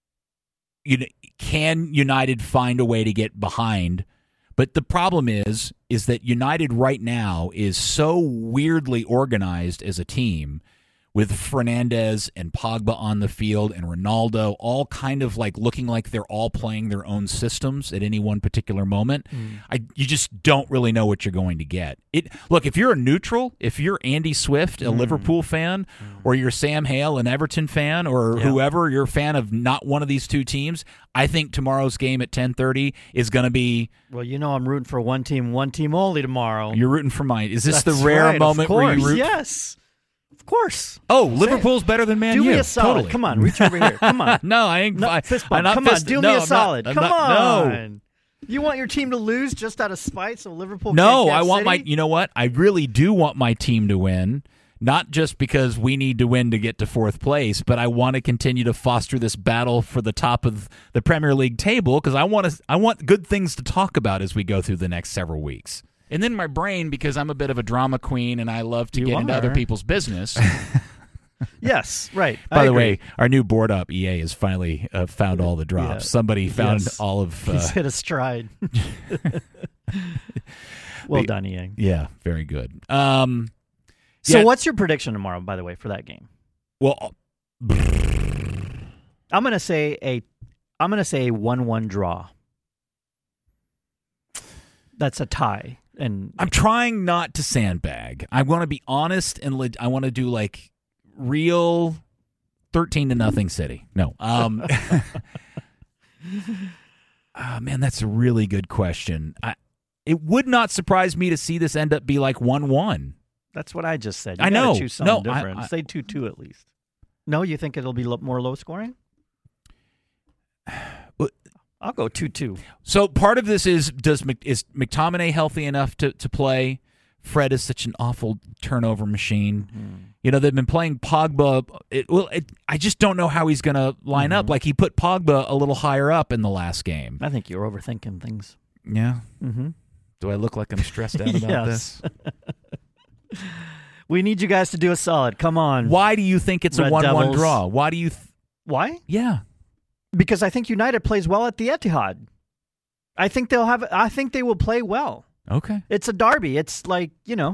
United find a way to get behind? But the problem is that United right now is so weirdly organized as a team with Fernandes and Pogba on the field and Ronaldo all kind of like looking like they're all playing their own systems at any one particular moment. You just don't really know what you're going to get. Look, if you're a neutral, if you're Andy Swift, a Liverpool fan, or you're Sam Hale, an Everton fan, or whoever, you're a fan of not one of these two teams, I think tomorrow's game at 10:30 is going to be... Well, I'm rooting for one team only tomorrow. You're rooting for mine. Is this the rare moment where you root? Yes. Of course. Oh, Liverpool's better than Man U. Do me a solid. Totally. Come on, reach over here. Come on. No, I ain't. Fist bump. Come on, do me a solid. Come on. You want your team to lose just out of spite so Liverpool can't get I want City? you know what? I really do want my team to win. Not just because we need to win to get to fourth place, but I want to continue to foster this battle for the top of the Premier League table because I want good things to talk about as we go through the next several weeks. And then my brain, because I'm a bit of a drama queen and I love to get into other people's business. Yes, right. By the way, our new board up EA has finally found all the drops. Somebody found all of... He's hit a stride. Well done, EA. Yeah, very good. So what's your prediction tomorrow, by the way, for that game? Well, I'm going to say a 1-1 draw. That's a tie. And I'm trying not to sandbag. I want to be honest and I want to do like real 13-0 City. No. Man, that's a really good question. It would not surprise me to see this end up be like 1-1. That's what I just said. I know. Choose something different. Say 2-2 at least. No, you think it'll be more low scoring? I'll go 2-2. So part of this is McTominay healthy enough to play? Fred is such an awful turnover machine. They've been playing Pogba. I just don't know how he's going to line up. Like he put Pogba a little higher up in the last game. I think you're overthinking things. Yeah. Mm-hmm. Do I look like I'm stressed out about this? We need you guys to do a solid. Come on. Why do you think it's Red a 1-1 Devils. draw? Why do you? Why? Yeah. Because I think United plays well at the Etihad. I think they will play well. Okay. It's a derby. It's like, No,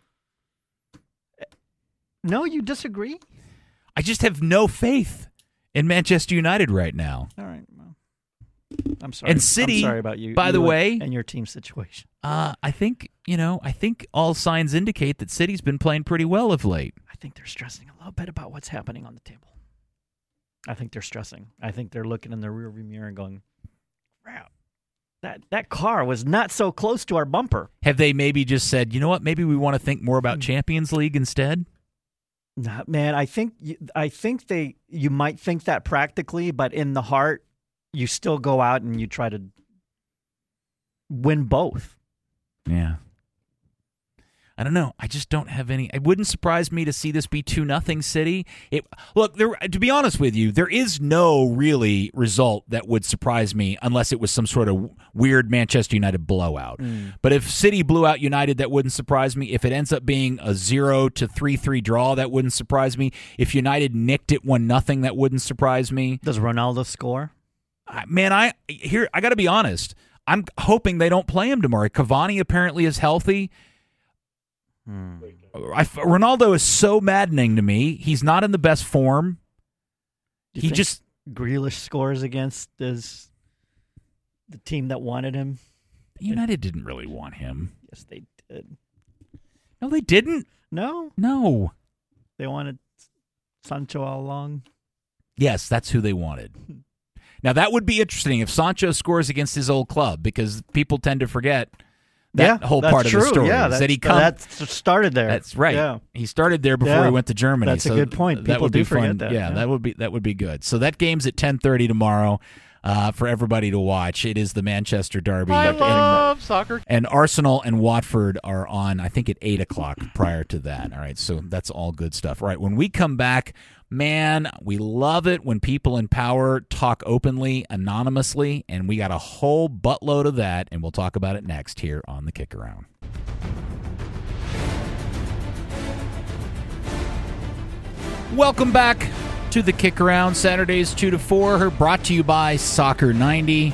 you disagree? I just have no faith in Manchester United right now. All right. Well, I'm sorry. And City, I'm sorry about you. By the way, and your team situation. I think all signs indicate that City's been playing pretty well of late. I think they're stressing a little bit about what's happening on the table. I think they're stressing. I think they're looking in the rearview mirror and going, "Wow, that car was not so close to our bumper." Have they maybe just said, you know what, maybe we want to think more about Champions League instead? Nah, man, I think you might think that practically, but in the heart, you still go out and you try to win both. Yeah. I don't know. I just don't have any. It wouldn't surprise me to see this be 2-0 City. To be honest with you, there is no really result that would surprise me unless it was some sort of weird Manchester United blowout. But if City blew out United, that wouldn't surprise me. If it ends up being a 0-3 draw, that wouldn't surprise me. If United nicked it 1-0, that wouldn't surprise me. Does Ronaldo score? Man, I got to be honest. I'm hoping they don't play him tomorrow. Cavani apparently is healthy. Ronaldo is so maddening to me. He's not in the best form. Grealish scores against the team that wanted him. United didn't really want him. Yes, they did. No, they didn't. No. They wanted Sancho all along. Yes, that's who they wanted. Now, that would be interesting if Sancho scores against his old club, because people tend to forget that whole part of the story. Yeah, that started there. That's right. Yeah. He started there before he went to Germany. That's a good point. People do forget that. Yeah, that would be good. So that game's at 10:30 tomorrow for everybody to watch. It is the Manchester Derby. I love soccer. And Arsenal and Watford are on, I think, at 8 o'clock prior to that. All right, so that's all good stuff. All right, when we come back, man, we love it when people in power talk openly, anonymously, and we got a whole buttload of that, and we'll talk about it next here on The Kick Around. Welcome back to The Kick Around, Saturdays 2 to 4, brought to you by Soccer 90.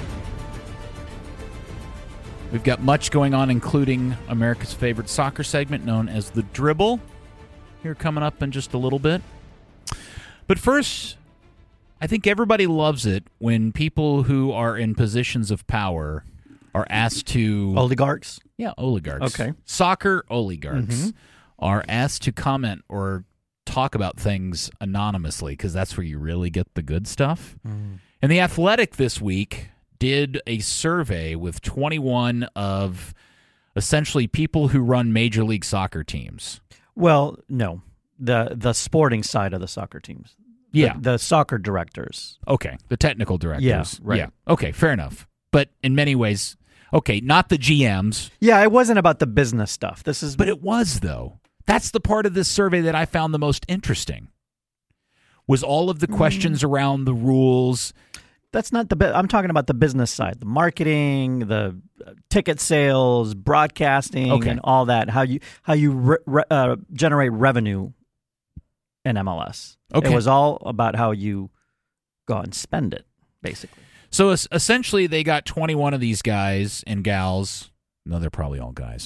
We've got much going on, including America's favorite soccer segment known as The Dribble, here coming up in just a little bit. But first, I think everybody loves it when people who are in positions of power are asked to... Oligarchs? Yeah, oligarchs. Okay. Soccer oligarchs are asked to comment or talk about things anonymously, because that's where you really get the good stuff. And The Athletic this week did a survey with 21 of essentially people who run Major League Soccer teams. Well, no. The sporting side of the soccer teams. Yeah. The soccer directors. Okay. The technical directors. Yeah, right. Yeah. Okay, fair enough. But in many ways, okay, not the GMs. Yeah, it wasn't about the business stuff. But it was, though. That's the part of this survey that I found the most interesting, was all of the questions around the rules. That's not I'm talking about the business side, the marketing, the ticket sales, broadcasting, and all that. How you generate revenue in MLS. Okay. It was all about how you go out and spend it, basically. So essentially, they got 21 of these guys and gals. No, they're probably all guys.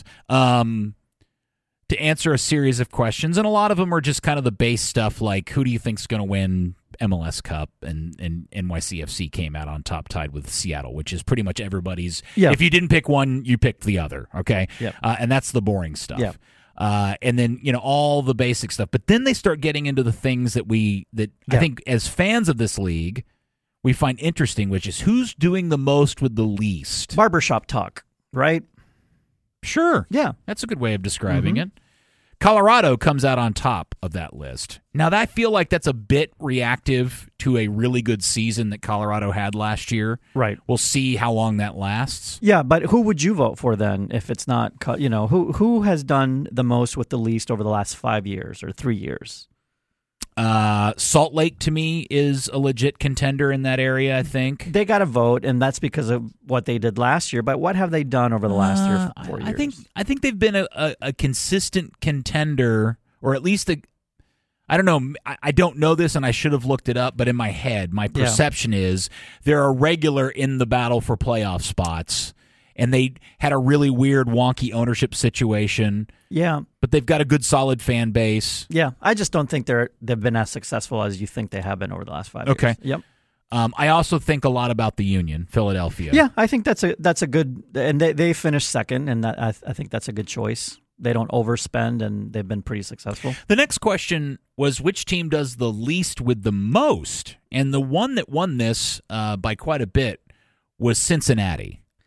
To answer a series of questions, and a lot of them are just kind of the base stuff, like who do you think's going to win MLS Cup, and NYCFC came out on top, tied with Seattle, which is pretty much everybody's. Yeah. If you didn't pick one, you picked the other. Okay, yeah. And that's the boring stuff. Yeah. And then all the basic stuff, but then they start getting into the things that I think as fans of this league we find interesting, which is who's doing the most with the least. Barbershop talk, right? Sure. Yeah. That's a good way of describing it. Colorado comes out on top of that list. Now, I feel like that's a bit reactive to a really good season that Colorado had last year. Right. We'll see how long that lasts. Yeah, but who would you vote for then if it's not, who has done the most with the least over the last 5 years or 3 years? Salt Lake, to me, is a legit contender in that area, I think. They got a vote, and that's because of what they did last year. But what have they done over the last 3 or 4 years? I think they've been a consistent contender, or at least I don't know. I don't know this, and I should have looked it up, but in my head, my perception is they're a regular in the battle for playoff spots, and they had a really weird, wonky ownership situation. Yeah. But they've got a good, solid fan base. Yeah. I just don't think they've been as successful as you think they have been over the last 5 years. Okay. Yep. I also think a lot about the Union, Philadelphia. Yeah, I think that's a good, and they finished second, and I think that's a good choice. They don't overspend, and they've been pretty successful. The next question was which team does the least with the most? And the one that won this by quite a bit was Cincinnati.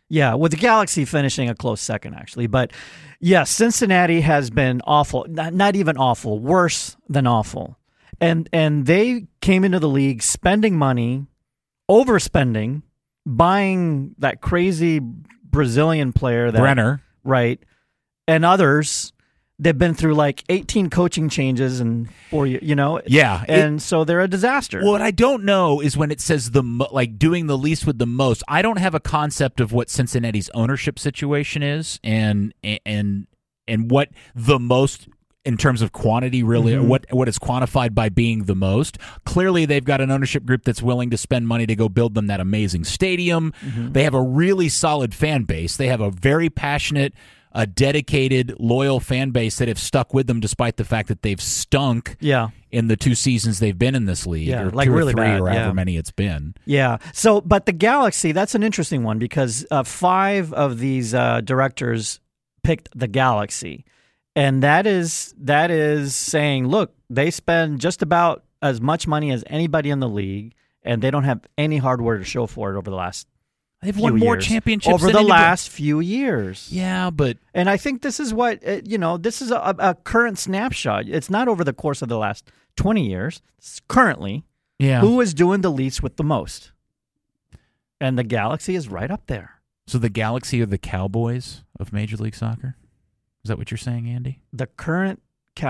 Yeah, with the Galaxy finishing a close second, actually. But, yeah, Cincinnati has been awful. Not even awful. Worse than awful. And they came into the league spending money, overspending, buying that crazy Brazilian player. Brenner. Right. And others. They've been through like 18 coaching changes in 4 years, Yeah. And so they're a disaster. What I don't know is when it says doing the least with the most, I don't have a concept of what Cincinnati's ownership situation is and what the most in terms of quantity really, what is quantified by being the most. Clearly, they've got an ownership group that's willing to spend money to go build them that amazing stadium. They have a really solid fan base. They have a very passionate, a dedicated, loyal fan base that have stuck with them despite the fact that they've stunk in the 2 seasons they've been in this league, or like 2 or really 3 bad, or however many it's been. Yeah. So, but the Galaxy, that's an interesting one because 5 of these directors picked the Galaxy. And that is saying, look, they spend just about as much money as anybody in the league, and they don't have any hardware to show for it over the last They've won more championships over the last few years. Yeah, but... And I think this is what, this is a current snapshot. It's not over the course of the last 20 years. It's currently. Yeah. Who is doing the least with the most? And the Galaxy is right up there. So the Galaxy are the Cowboys of Major League Soccer? Is that what you're saying, Andy? The current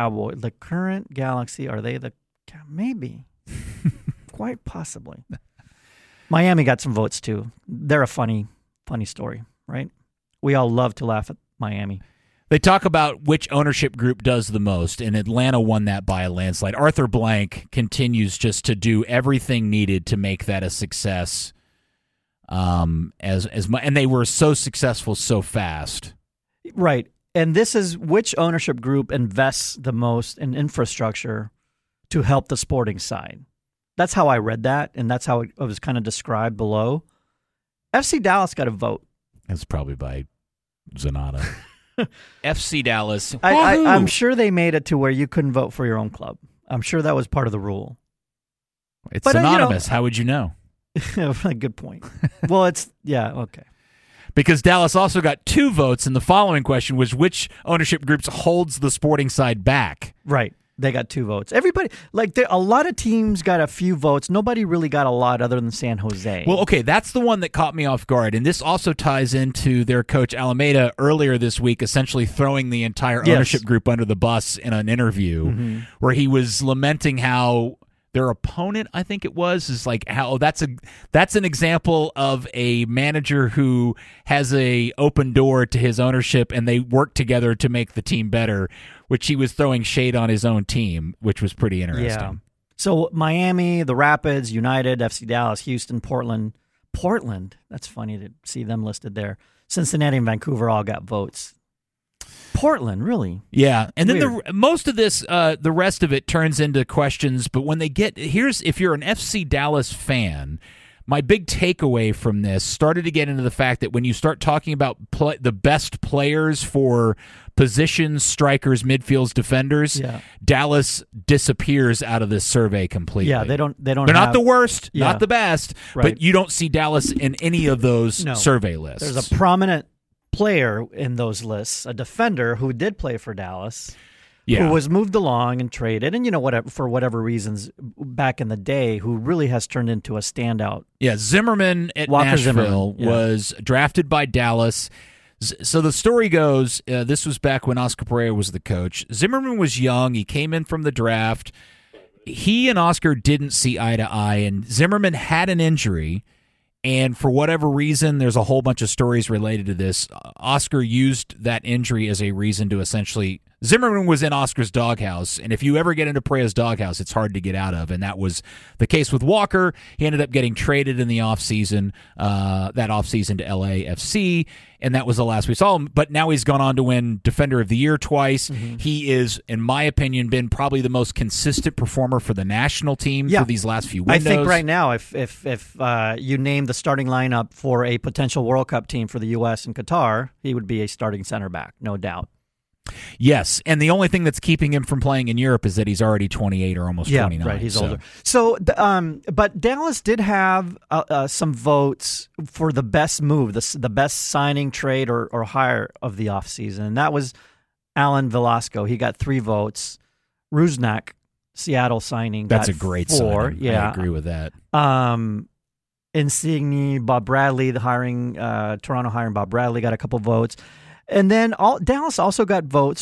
Galaxy, are they the... Maybe. Quite possibly. Miami got some votes, too. They're a funny story, right? We all love to laugh at Miami. They talk about which ownership group does the most, and Atlanta won that by a landslide. Arthur Blank continues just to do everything needed to make that a success. And they were so successful so fast. Right. And this is which ownership group invests the most in infrastructure to help the sporting side. That's how I read that, and that's how it was kind of described below. FC Dallas got a vote. It's probably by Zanata. FC Dallas. I'm sure they made it to where you couldn't vote for your own club. I'm sure that was part of the rule. It's anonymous. How would you know? Good point. Well, okay. Because Dallas also got 2 votes, and the following question was which ownership groups holds the sporting side back? Right. They got 2 votes. Everybody, a lot of teams got a few votes. Nobody really got a lot other than San Jose. Well, okay, that's the one that caught me off guard. And this also ties into their coach Alameda earlier this week, essentially throwing the entire ownership group under the bus in an interview where he was lamenting how their opponent, I think it was, is like how that's an example of a manager who has a open door to his ownership and they work together to make the team better, which he was throwing shade on his own team, which was pretty interesting. Yeah. So Miami, the Rapids, United, FC Dallas, Houston, Portland, that's funny to see them listed there. Cincinnati and Vancouver all got votes. Portland, really? Yeah, and then most of this, the rest of it turns into questions. But when they if you're an FC Dallas fan, my big takeaway from this started to get into the fact that when you start talking about the best players for positions, strikers, midfields, defenders, Dallas disappears out of this survey completely. Yeah, they don't. They're not the worst, not the best, right. But you don't see Dallas in any of those survey lists. There's a prominent player in those lists, a defender who did play for Dallas, who was moved along and traded, and for whatever reasons back in the day, who really has turned into a standout. Yeah, Zimmerman at Nashville was drafted by Dallas. So the story goes, this was back when Oscar Pereira was the coach. Zimmerman was young. He came in from the draft. He and Oscar didn't see eye to eye, and Zimmerman had an injury. And for whatever reason, there's a whole bunch of stories related to this. Oscar used that injury as a reason to essentially... Zimmerman was in Oscar's doghouse, and if you ever get into Pereira's doghouse, it's hard to get out of, and that was the case with Walker. He ended up getting traded in the offseason, that offseason to LAFC, and that was the last we saw him. But now he's gone on to win Defender of the Year twice. He is, in my opinion, been probably the most consistent performer for the national team for these last few windows. I think right now, if you name the starting lineup for a potential World Cup team for the U.S. and Qatar, he would be a starting center back, no doubt. Yes, and the only thing that's keeping him from playing in Europe is that he's already 28 or almost 29. Right, he's older. So, but Dallas did have some votes for the best move, the best signing, trade, or hire of the offseason, and that was Alan Velasco. He got 3 votes. Rusnak, Seattle signing, that's got a great 4. signing. Yeah, I agree with that. Insigne, Bob Bradley, Toronto hiring Bob Bradley, got a couple votes. And then Dallas also got a vote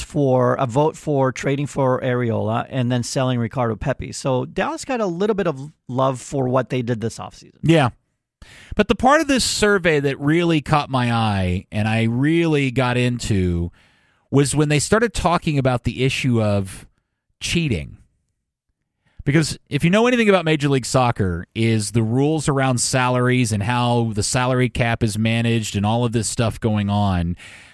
for trading for Areola and then selling Ricardo Pepi. So Dallas got a little bit of love for what they did this offseason. Yeah. But the part of this survey that really caught my eye and I really got into was when they started talking about the issue of cheating. Because if you know anything about Major League Soccer, is the rules around salaries and how the salary cap is managed and all of this stuff going on.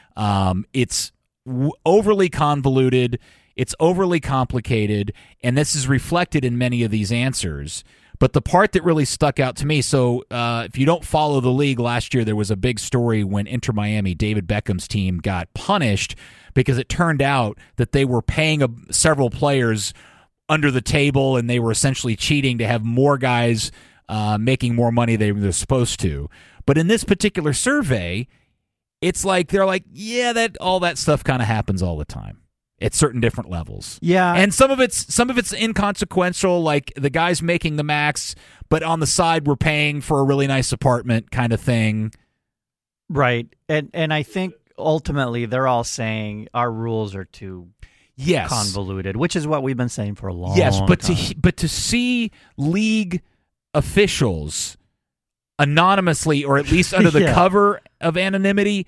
It's overly convoluted, it's overly complicated, and this is reflected in many of these answers. But the part that really stuck out to me, so if you don't follow the league, last year there was a big story when Inter Miami, David Beckham's team, got punished because it turned out that they were paying several players under the table and they were essentially cheating to have more guys making more money than they were supposed to. But in this particular survey, it's like they're like, yeah, that all that stuff kind of happens all the time at certain different levels. Yeah, and some of it's inconsequential, like the guy's making the max, but on the side we're paying for a really nice apartment kind of thing. Right, and I think ultimately they're all saying our rules are too convoluted, which is what we've been saying for a long time. But to see league officials anonymously, or at least under the cover of anonymity,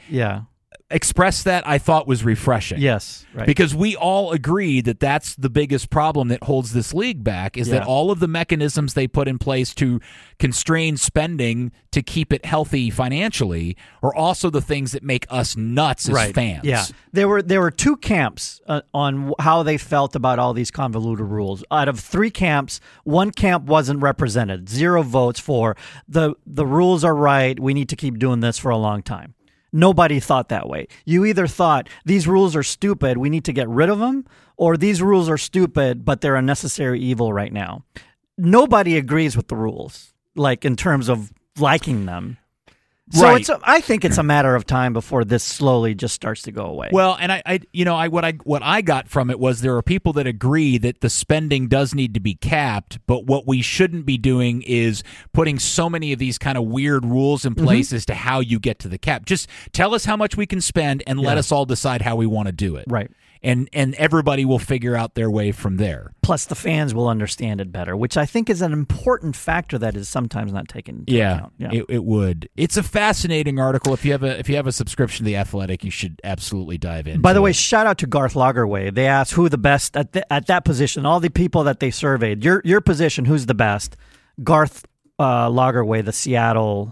express that, I thought was refreshing. Yes, right. Because we all agree that that's the biggest problem that holds this league back, is that all of the mechanisms they put in place to constrain spending to keep it healthy financially are also the things that make us nuts as fans. Yeah, there were 2 camps on how they felt about all these convoluted rules. Out of 3 camps, 1 camp wasn't represented. 0 votes for the rules are right. We need to keep doing this for a long time. Nobody thought that way. You either thought these rules are stupid, we need to get rid of them, or these rules are stupid, but they're a necessary evil right now. Nobody agrees with the rules, like in terms of liking them. So I think it's a matter of time before this slowly just starts to go away. Well, and what I got from it was there are people that agree that the spending does need to be capped, but what we shouldn't be doing is putting so many of these kind of weird rules in place as to how you get to the cap. Just tell us how much we can spend and let us all decide how we want to do it. Right. And everybody will figure out their way from there. Plus, the fans will understand it better, which I think is an important factor that is sometimes not taken into account. Yeah, it would. It's a fascinating article. If you have a subscription to The Athletic, you should absolutely dive in. By the way, shout out to Garth Lagerway. They asked who the best at that position. All the people that they surveyed, your position, who's the best? Garth Lagerway, the Seattle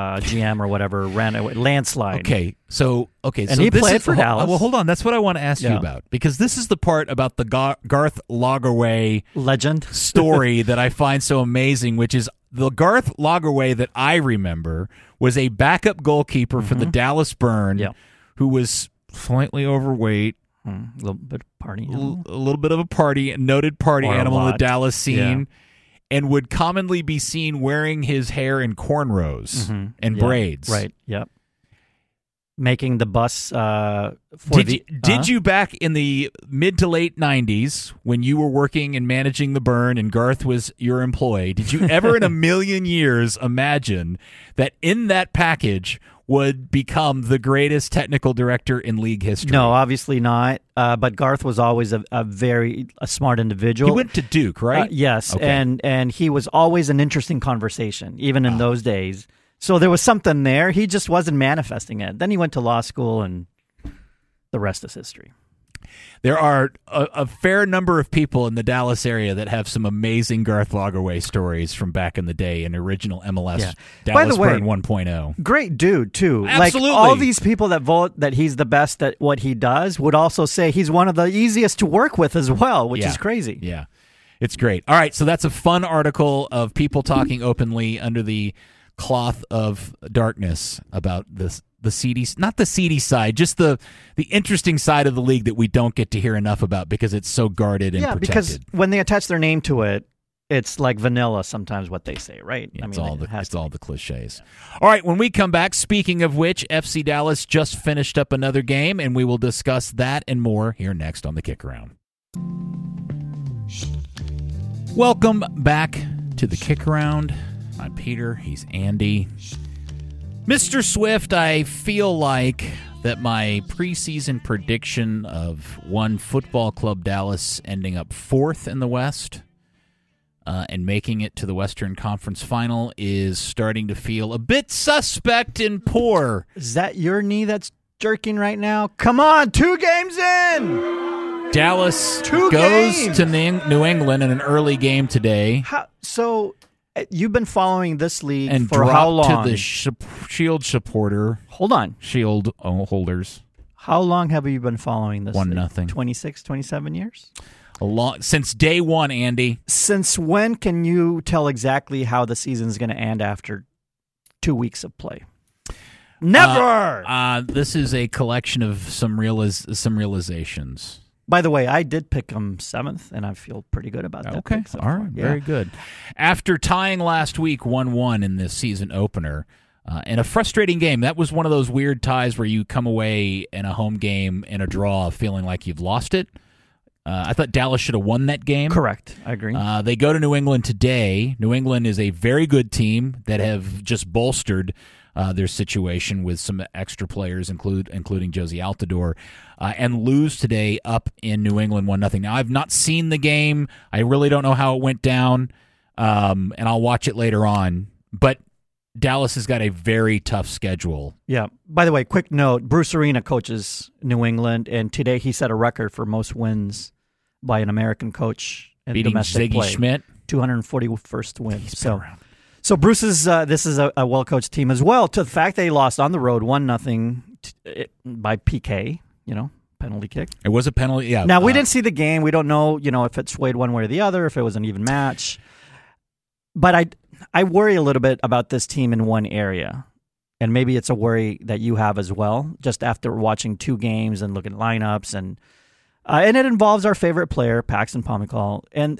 GM or whatever, ran a landslide. Okay, so he played for Dallas. Well, hold on. That's what I want to ask you about, because this is the part about the Garth Lagerway legend story that I find so amazing, which is the Garth Lagerway that I remember was a backup goalkeeper for the Dallas Burn, who was slightly overweight. A little bit of party animal. A little bit of a noted party animal in the Dallas scene. Yeah. And would commonly be seen wearing his hair in cornrows and braids. Right, yep. Making the bus Did you back in the mid to late 90s when you were working and managing the Burn and Garth was your employee, did you ever in a million years imagine that in that package would become the greatest technical director in league history? No, obviously not. But Garth was always a very smart individual. He went to Duke, right? Yes, okay. And he was always an interesting conversation, even in those days. So there was something there. He just wasn't manifesting it. Then he went to law school, and the rest is history. There are a fair number of people in the Dallas area that have some amazing Garth Lagerway stories from back in the day in original MLS Dallas Burn 1.0. Great dude, too. Absolutely. Like, all these people that vote that he's the best at what he does would also say he's one of the easiest to work with as well, which is crazy. Yeah, it's great. All right, so that's a fun article of people talking openly under the cloth of darkness about not the seedy side, just the interesting side of the league that we don't get to hear enough about because it's so guarded and protected. Because when they attach their name to it, it's like vanilla sometimes what they say, right? Yeah, it's all the cliches. Yeah. All right, when we come back, speaking of which, FC Dallas just finished up another game, and we will discuss that and more here next on the Kick Around. Welcome back to the Kick Around. I'm Peter. He's Andy. Mr. Swift, I feel like that my preseason prediction of one Football Club Dallas ending up 4th in the West and making it to the Western Conference Final is starting to feel a bit suspect and poor. Is that your knee that's jerking right now? Come on, 2 games in! Dallas goes to New England in an early game today. So you've been following this league and for how long? To the Shield supporter. Hold on. Shield holders. How long have you been following this 1-0. 26, 27 years? Since day one, Andy. Since when can you tell exactly how the season is going to end after 2 weeks of play? Never! This is a collection of some realizations. By the way, I did pick them 7th, and I feel pretty good about that. Okay, all right, very good. After tying last week 1-1 in this season opener, and a frustrating game, that was one of those weird ties where you come away in a home game in a draw feeling like you've lost it. I thought Dallas should have won that game. Correct, I agree. They go to New England today. New England is a very good team that have just bolstered their situation with some extra players, including Josie Altidore, and lose today up in New England 1-0. Now, I've not seen the game. I really don't know how it went down, and I'll watch it later on. But Dallas has got a very tough schedule. Yeah. By the way, quick note, Bruce Arena coaches New England, and today he set a record for most wins by an American coach in beating domestic Ziggy play. Schmidt. 241st win. So Bruce's this is a well-coached team as well, to the fact they lost on the road 1-0 by PK, penalty kick. It was a penalty, yeah. Now, we didn't see the game. We don't know, if it swayed one way or the other, if it was an even match. But I worry a little bit about this team in one area, and maybe it's a worry that you have as well, just after watching 2 games and looking at lineups, and it involves our favorite player, Paxton Pomykal, and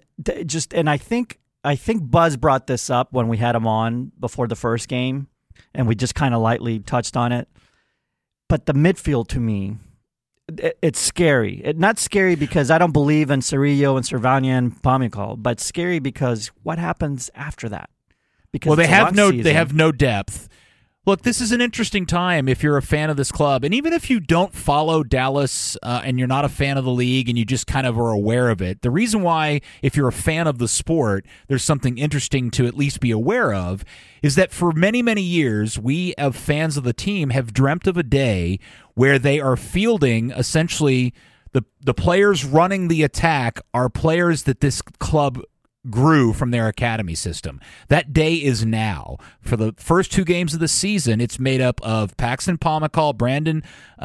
I think Buzz brought this up when we had him on before the first game, and we just kind of lightly touched on it. But the midfield, to me, it's scary. Not scary because I don't believe in Cerrillo and Cervania and Pomykal, but scary because what happens after that? Because they have no depth. Look, this is an interesting time if you're a fan of this club. And even if you don't follow Dallas and you're not a fan of the league and you just kind of are aware of it, the reason why, if you're a fan of the sport, there's something interesting to at least be aware of is that for many, many years, we, as fans of the team, have dreamt of a day where they are fielding essentially the players running the attack are players that this club grew from their academy system. That day is now. For the first 2 games of the season, it's made up of Paxton Pomykal, Brandon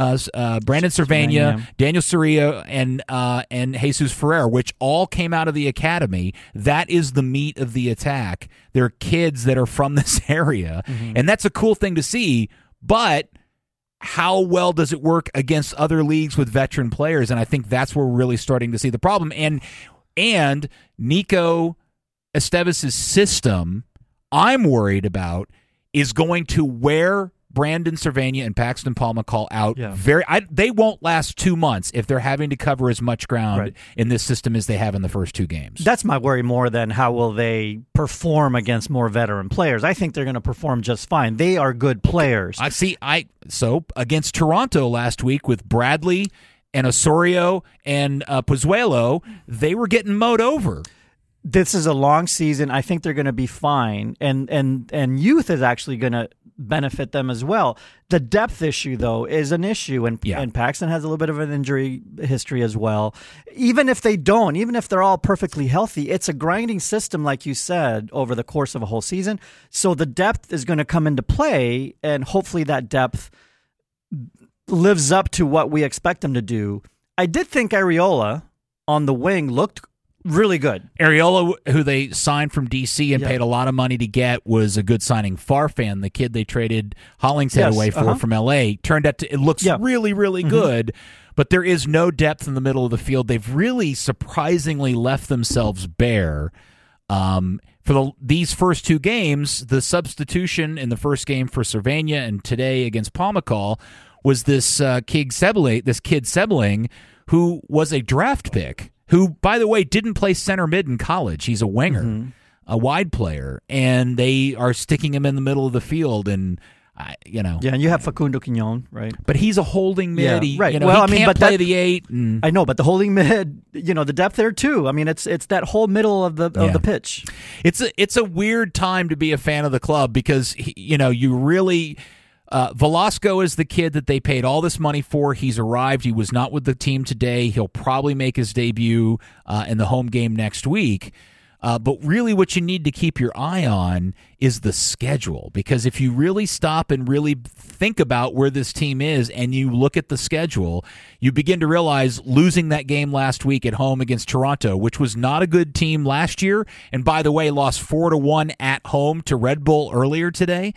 Cervania, Daniel Cerrillo, and Jesus Ferrer, which all came out of the academy. That is the meat of the attack. They're kids that are from this area, and that's a cool thing to see, but how well does it work against other leagues with veteran players? And I think that's where we're really starting to see the problem. And Nico Esteves' system, I'm worried about, is going to wear Brandon Cervania and Paxton Pomykal out. Yeah. They won't last 2 months if they're having to cover as much ground in this system as they have in the first 2 games. That's my worry more than how will they perform against more veteran players. I think they're going to perform just fine. They are good players. So against Toronto last week with Bradley and Osorio and Pozuelo, they were getting mowed over. This is a long season. I think they're going to be fine, and youth is actually going to benefit them as well. The depth issue, though, is an issue, and Paxton has a little bit of an injury history as well. Even if they're all perfectly healthy, it's a grinding system, like you said, over the course of a whole season. So the depth is going to come into play, and hopefully that depth lives up to what we expect them to do. I did think Arriola on the wing looked Really good. Arriola, who they signed from D.C. and paid a lot of money to get, was a good signing. Farfan, the kid they traded Hollingshead away for from L.A., turned out to, it looks really, really good, but there is no depth in the middle of the field. They've really surprisingly left themselves bare. For these first two games, the substitution in the first game for Cervania and today against Palmacall was this kid Sebling, who was a draft pick, who, by the way, didn't play center mid in college. He's a winger, a wide player, and they are sticking him in the middle of the field. And Yeah, and you have Facundo Quignon, right? But he's a holding mid. Yeah, right. He can't play the 8. I know, but the holding mid, the depth there too. I mean, it's that whole middle of the pitch. It's a weird time to be a fan of the club because you really. Velasco is the kid that they paid all this money for. He's arrived. He was not with the team today. He'll probably make his debut in the home game next week. But really what you need to keep your eye on is the schedule, because if you really stop and really think about where this team is and you look at the schedule, you begin to realize losing that game last week at home against Toronto, which was not a good team last year, and by the way, lost 4-1 at home to Red Bull earlier today.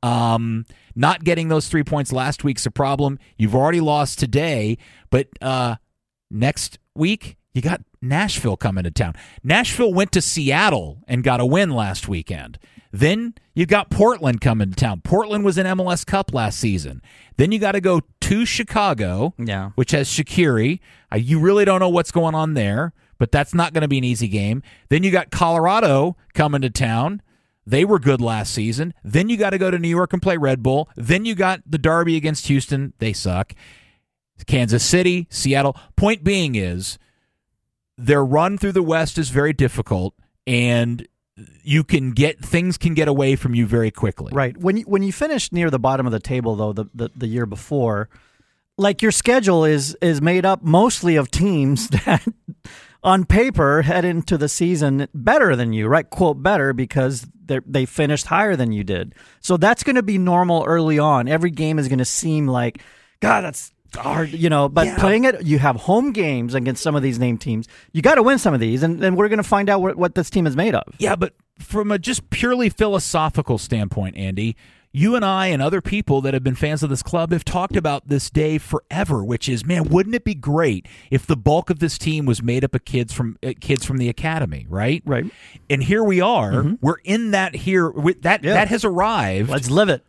Not getting those 3 points last week's a problem. You've already lost today, but next week you got Nashville coming to town. Nashville went to Seattle and got a win last weekend. Then you got Portland coming to town. Portland was in MLS Cup last season. Then you got to go to Chicago, which has Shaqiri. You really don't know what's going on there, but that's not going to be an easy game. Then you got Colorado coming to town. They were good last season. Then you got to go to New York and play Red Bull. Then you got the derby against Houston. They suck. Kansas City, Seattle. Point being is their run through the West is very difficult, and things can get away from you very quickly. Right. When you finish near the bottom of the table, though, the year before, like your schedule is made up mostly of teams that on paper head into the season better than you, right? Quote, better, because they finished higher than you did. So that's going to be normal early on. Every game is going to seem like, God, that's hard, but playing it, you have home games against some of these named teams. You got to win some of these, and we're going to find out what this team is made of. Yeah, but from a just purely philosophical standpoint, Andy, you and I and other people that have been fans of this club have talked about this day forever, which is, man, wouldn't it be great if the bulk of this team was made up of kids from the academy, right? Right. And here we are. Mm-hmm. We're in that here. That has arrived. Let's live it.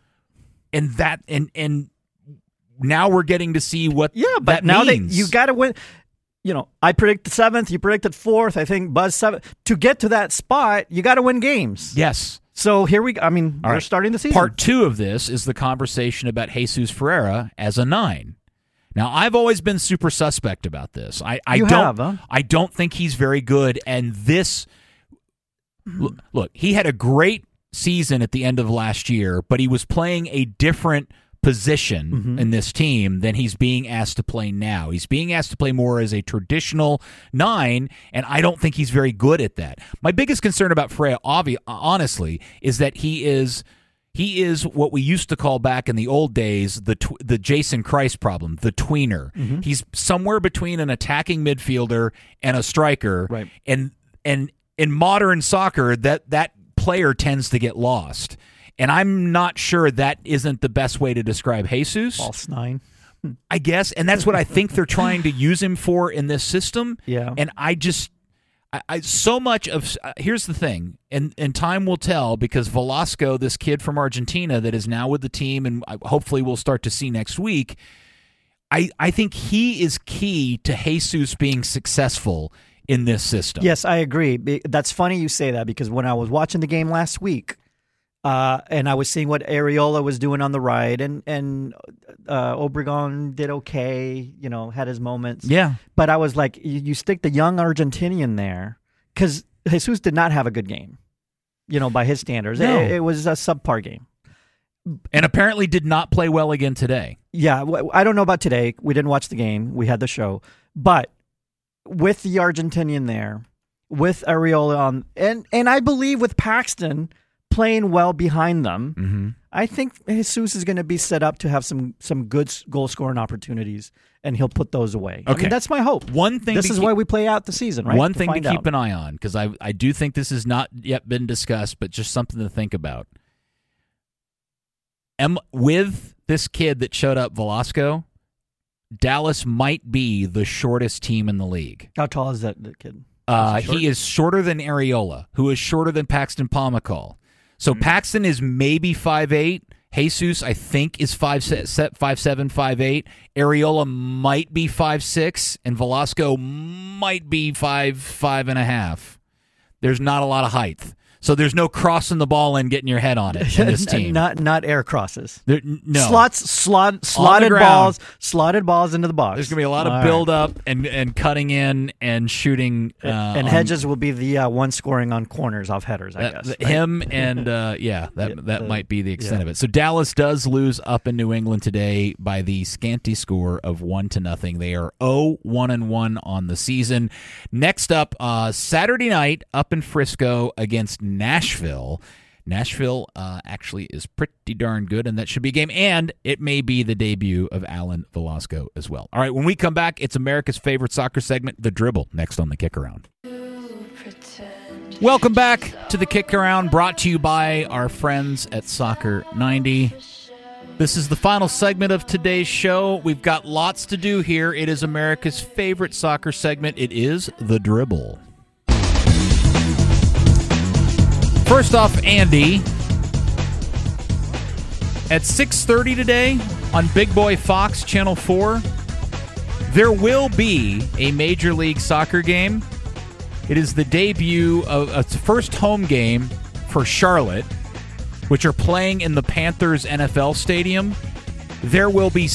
And now we're getting to see what but that now means. You got to win. I predicted 7th. You predicted 4th. I think Buzz 7th. To get to that spot, you got to win games. Yes. So here we go. I mean, we're starting the season. Part 2 of this is the conversation about Jesus Ferreira as a 9. Now, I've always been super suspect about this. I don't think he's very good. And this, look, he had a great season at the end of last year, but he was playing a different position in this team than he's being asked to play now. He's being asked to play more as a traditional 9, and I don't think he's very good at that. My biggest concern about Freya, honestly, is that he is what we used to call back in the old days the Jason Christ problem, the tweener. Mm-hmm. He's somewhere between an attacking midfielder and a striker, right. And in modern soccer, that player tends to get lost. And I'm not sure that isn't the best way to describe Jesus. False 9. I guess. And that's what I think they're trying to use him for in this system. Yeah. And so much of, here's the thing, and time will tell, because Velasco, this kid from Argentina that is now with the team and hopefully we'll start to see next week, I think he is key to Jesus being successful in this system. Yes, I agree. That's funny you say that, because when I was watching the game last week, and I was seeing what Arriola was doing on the right, and Obregon did okay, had his moments. Yeah. But I was like, you stick the young Argentinian there, because Jesus did not have a good game, by his standards. No. It was a subpar game. And apparently did not play well again today. Yeah, I don't know about today. We didn't watch the game. We had the show. But with the Argentinian there, with Arriola on, and I believe with Paxton playing well behind them, I think Jesus is going to be set up to have some good goal-scoring opportunities, and he'll put those away. Okay. I mean, that's my hope. This is why we play out the season, right? One thing to keep an eye on, because I do think this has not yet been discussed, but just something to think about. With this kid that showed up, Velasco, Dallas might be the shortest team in the league. How tall is that kid? He is shorter than Areola, who is shorter than Paxton Pomykal. So Paxton is maybe 5'8". Jesus, I think, is 5'7", 5'8". Areola might be 5'6", and Velasco might be 5'5.5". There's not a lot of height. So there's no crossing the ball and getting your head on it in this team. Not air crosses. No. Slotted balls into the box. There's going to be a lot of build-up and cutting in and shooting. And Hedges will be the one scoring on corners off headers, I guess. Right? Him and, that might be the extent of it. So Dallas does lose up in New England today by the scanty score of 1-0. They are 0-1-1 on the season. Next up, Saturday night up in Frisco against Nashville. Nashville actually is pretty darn good, and that should be a game, and it may be the debut of Alan Velasco as well. All right, when we come back, it's America's favorite soccer segment, The Dribble, next on The Kick Around. Welcome back to The Kick Around, brought to you by our friends at Soccer 90. This is the final segment of today's show. We've got lots to do here. It is America's favorite soccer segment. It is The Dribble. First off, Andy, at 6:30 today on Big Boy Fox Channel 4, there will be a Major League Soccer game. It is the debut of the first home game for Charlotte, which are playing in the Panthers NFL Stadium. There will be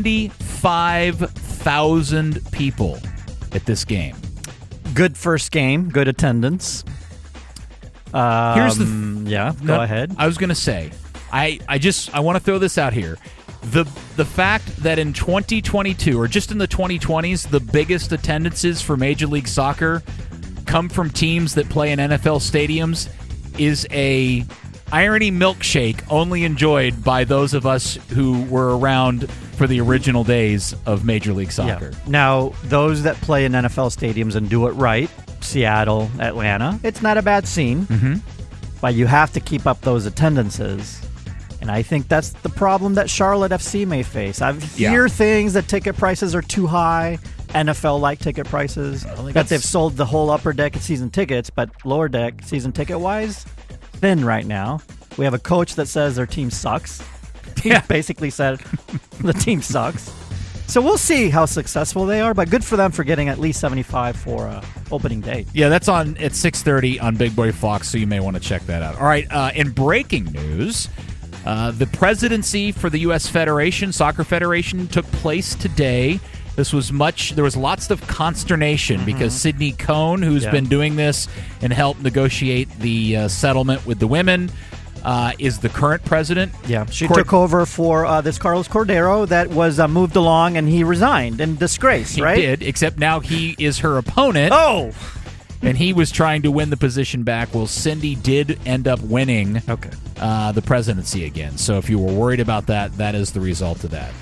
75,000 people at this game. Good first game, good attendance. Go ahead. I was going to say, I want to throw this out here. The fact that in 2022, or just in the 2020s, the biggest attendances for Major League Soccer come from teams that play in NFL stadiums is a irony milkshake only enjoyed by those of us who were around for the original days of Major League Soccer. Yeah. Now, those that play in NFL stadiums and do it right, Seattle, Atlanta, it's not a bad scene, but you have to keep up those attendances. And I think that's the problem that Charlotte FC may face. I hear things that ticket prices are too high, NFL-like ticket prices, that they've sold the whole upper deck at season tickets, but lower deck season ticket-wise, thin right now. We have a coach that says their team sucks. He basically said the team sucks. So we'll see how successful they are, but good for them for getting at least 75 for opening day. Yeah, that's on at 6:30 on Big Boy Fox, so you may want to check that out. All right, in breaking news, the presidency for the U.S. Soccer Federation took place today. There was lots of consternation because Sidney Cohn, who's been doing this and helped negotiate the settlement with the women, is the current president. Yeah, she took over for this Carlos Cordero that was moved along, and he resigned in disgrace, right? He did, except now he is her opponent. Oh! And he was trying to win the position back. Well, Cindy did end up winning the presidency again. So if you were worried about that, that is the result of that.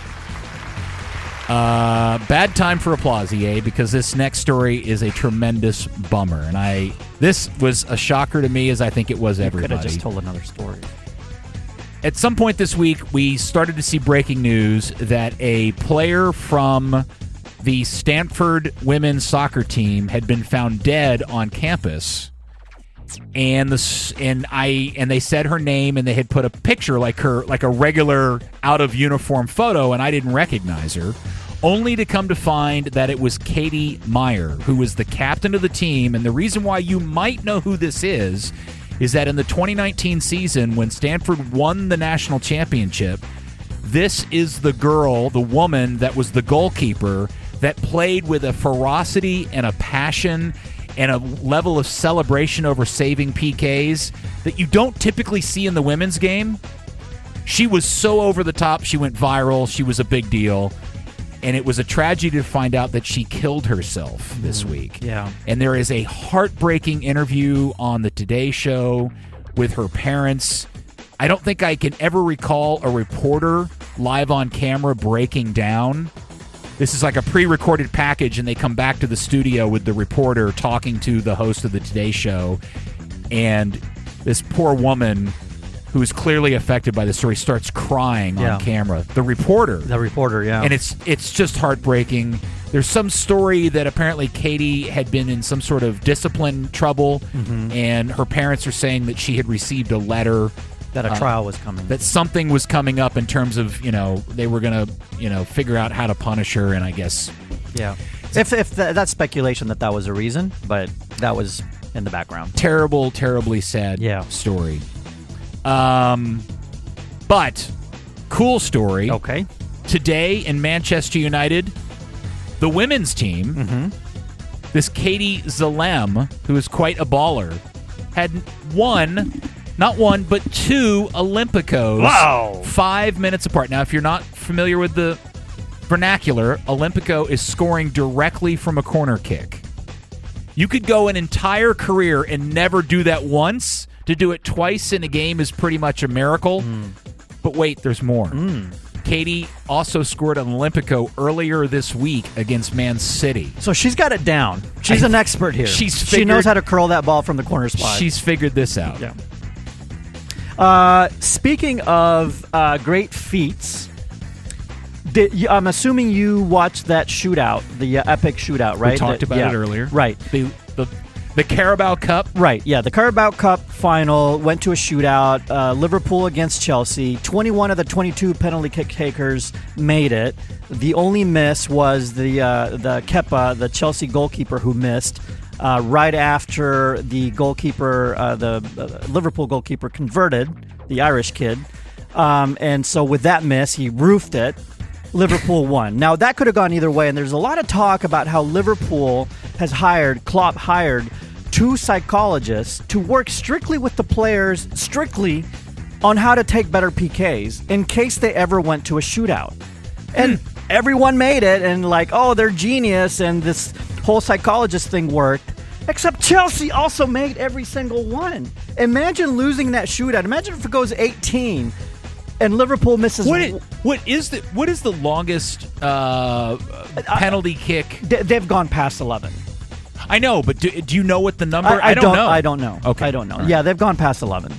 Bad time for applause, EA, because this next story is a tremendous bummer. And this was a shocker to me, as I think it was everybody. You could have just told another story. At some point this week, we started to see breaking news that a player from the Stanford women's soccer team had been found dead on campus. And they said her name, and they had put a picture like a regular out of uniform photo, and I didn't recognize her, only to come to find that it was Katie Meyer, who was the captain of the team. And the reason why you might know who this is that in the 2019 season, when Stanford won the national championship, this is the woman that was the goalkeeper that played with a ferocity and a passion and a level of celebration over saving PKs that you don't typically see in the women's game. She was so over the top, she went viral, she was a big deal, and it was a tragedy to find out that she killed herself this week. Yeah. And there is a heartbreaking interview on the Today Show with her parents I don't think I can ever recall a reporter live on camera breaking down. This is like a pre-recorded package, and they come back to the studio with the reporter talking to the host of the Today Show, and this poor woman who is clearly affected by the story starts crying on camera. The reporter, yeah. And it's just heartbreaking. There's some story that apparently Katie had been in some sort of discipline trouble, and her parents are saying that she had received a letter that a trial was coming. That something was coming up in terms of, they were going to, figure out how to punish her, and I guess... Yeah. If that's speculation that was a reason, but that was in the background. Terribly sad story. But, cool story. Okay. Today in Manchester United, the women's team, this Katie Zalem, who is quite a baller, had not one, but 2 Olympicos. Wow. 5 minutes apart. Now, if you're not familiar with the vernacular, Olympico is scoring directly from a corner kick. You could go an entire career and never do that once. To do it twice in a game is pretty much a miracle. But wait, there's more. Katie also scored an Olympico earlier this week against Man City. So she's got it down. She's an expert here. She knows how to curl that ball from the corner spot. She's figured this out. Yeah. Speaking of great feats, I'm assuming you watched that shootout, the epic shootout, right? We talked about it earlier. Right. The Carabao Cup. Right, yeah. The Carabao Cup final went to a shootout. Liverpool against Chelsea. 21 of the 22 penalty kick takers made it. The only miss was the Kepa, the Chelsea goalkeeper, who missed. Right after the goalkeeper, the Liverpool goalkeeper converted, the Irish kid. And so with that miss, he roofed it. Liverpool won. Now, that could have gone either way, and there's a lot of talk about how Liverpool has Klopp hired 2 psychologists to work strictly with the players, strictly on how to take better PKs in case they ever went to a shootout. And everyone made it, and they're genius, and this whole psychologist thing worked. Except Chelsea also made every single one. Imagine losing that shootout. Imagine if it goes 18 and Liverpool misses. What is the longest penalty kick? They've gone past 11. I know, but do you know what the number? I don't know. I don't know. Okay. I don't know. Right. Yeah, they've gone past 11.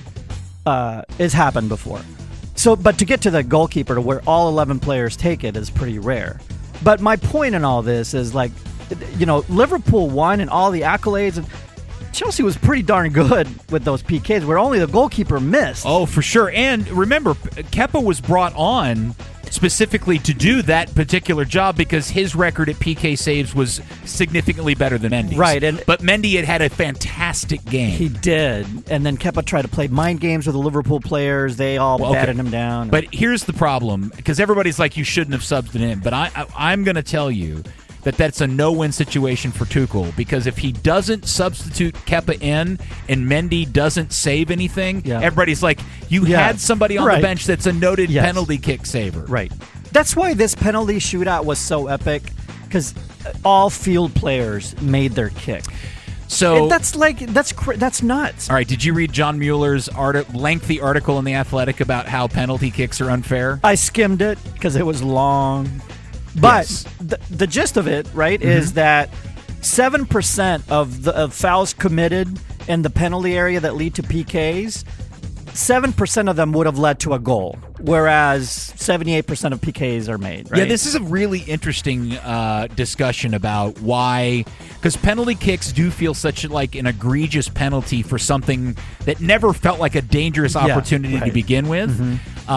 It's happened before. So, but to get to the goalkeeper to where all 11 players take it is pretty rare. But my point in all this is Liverpool won and all the accolades, and Chelsea was pretty darn good with those PKs where only the goalkeeper missed. Oh, for sure. And remember, Kepa was brought on specifically to do that particular job because his record at PK saves was significantly better than Mendy's. Right. But Mendy had a fantastic game. He did. And then Kepa tried to play mind games with the Liverpool players. They all batted him down. But here's the problem, because everybody's like, you shouldn't have subbed it in. But I'm going to tell you that's a no-win situation for Tuchel, because if he doesn't substitute Kepa in and Mendy doesn't save anything, everybody's like, you had somebody on the bench that's a noted penalty kick saver. Right. That's why this penalty shootout was so epic, because all field players made their kick. So and that's nuts. All right, did you read John Mueller's lengthy article in The Athletic about how penalty kicks are unfair? I skimmed it because it was long. But the gist of it, right, is that 7% of fouls committed in the penalty area that lead to PKs, 7% of them would have led to a goal, whereas 78% of PKs are made. Right? Yeah, this is a really interesting discussion about why, because penalty kicks do feel such an egregious penalty for something that never felt like a dangerous opportunity to begin with.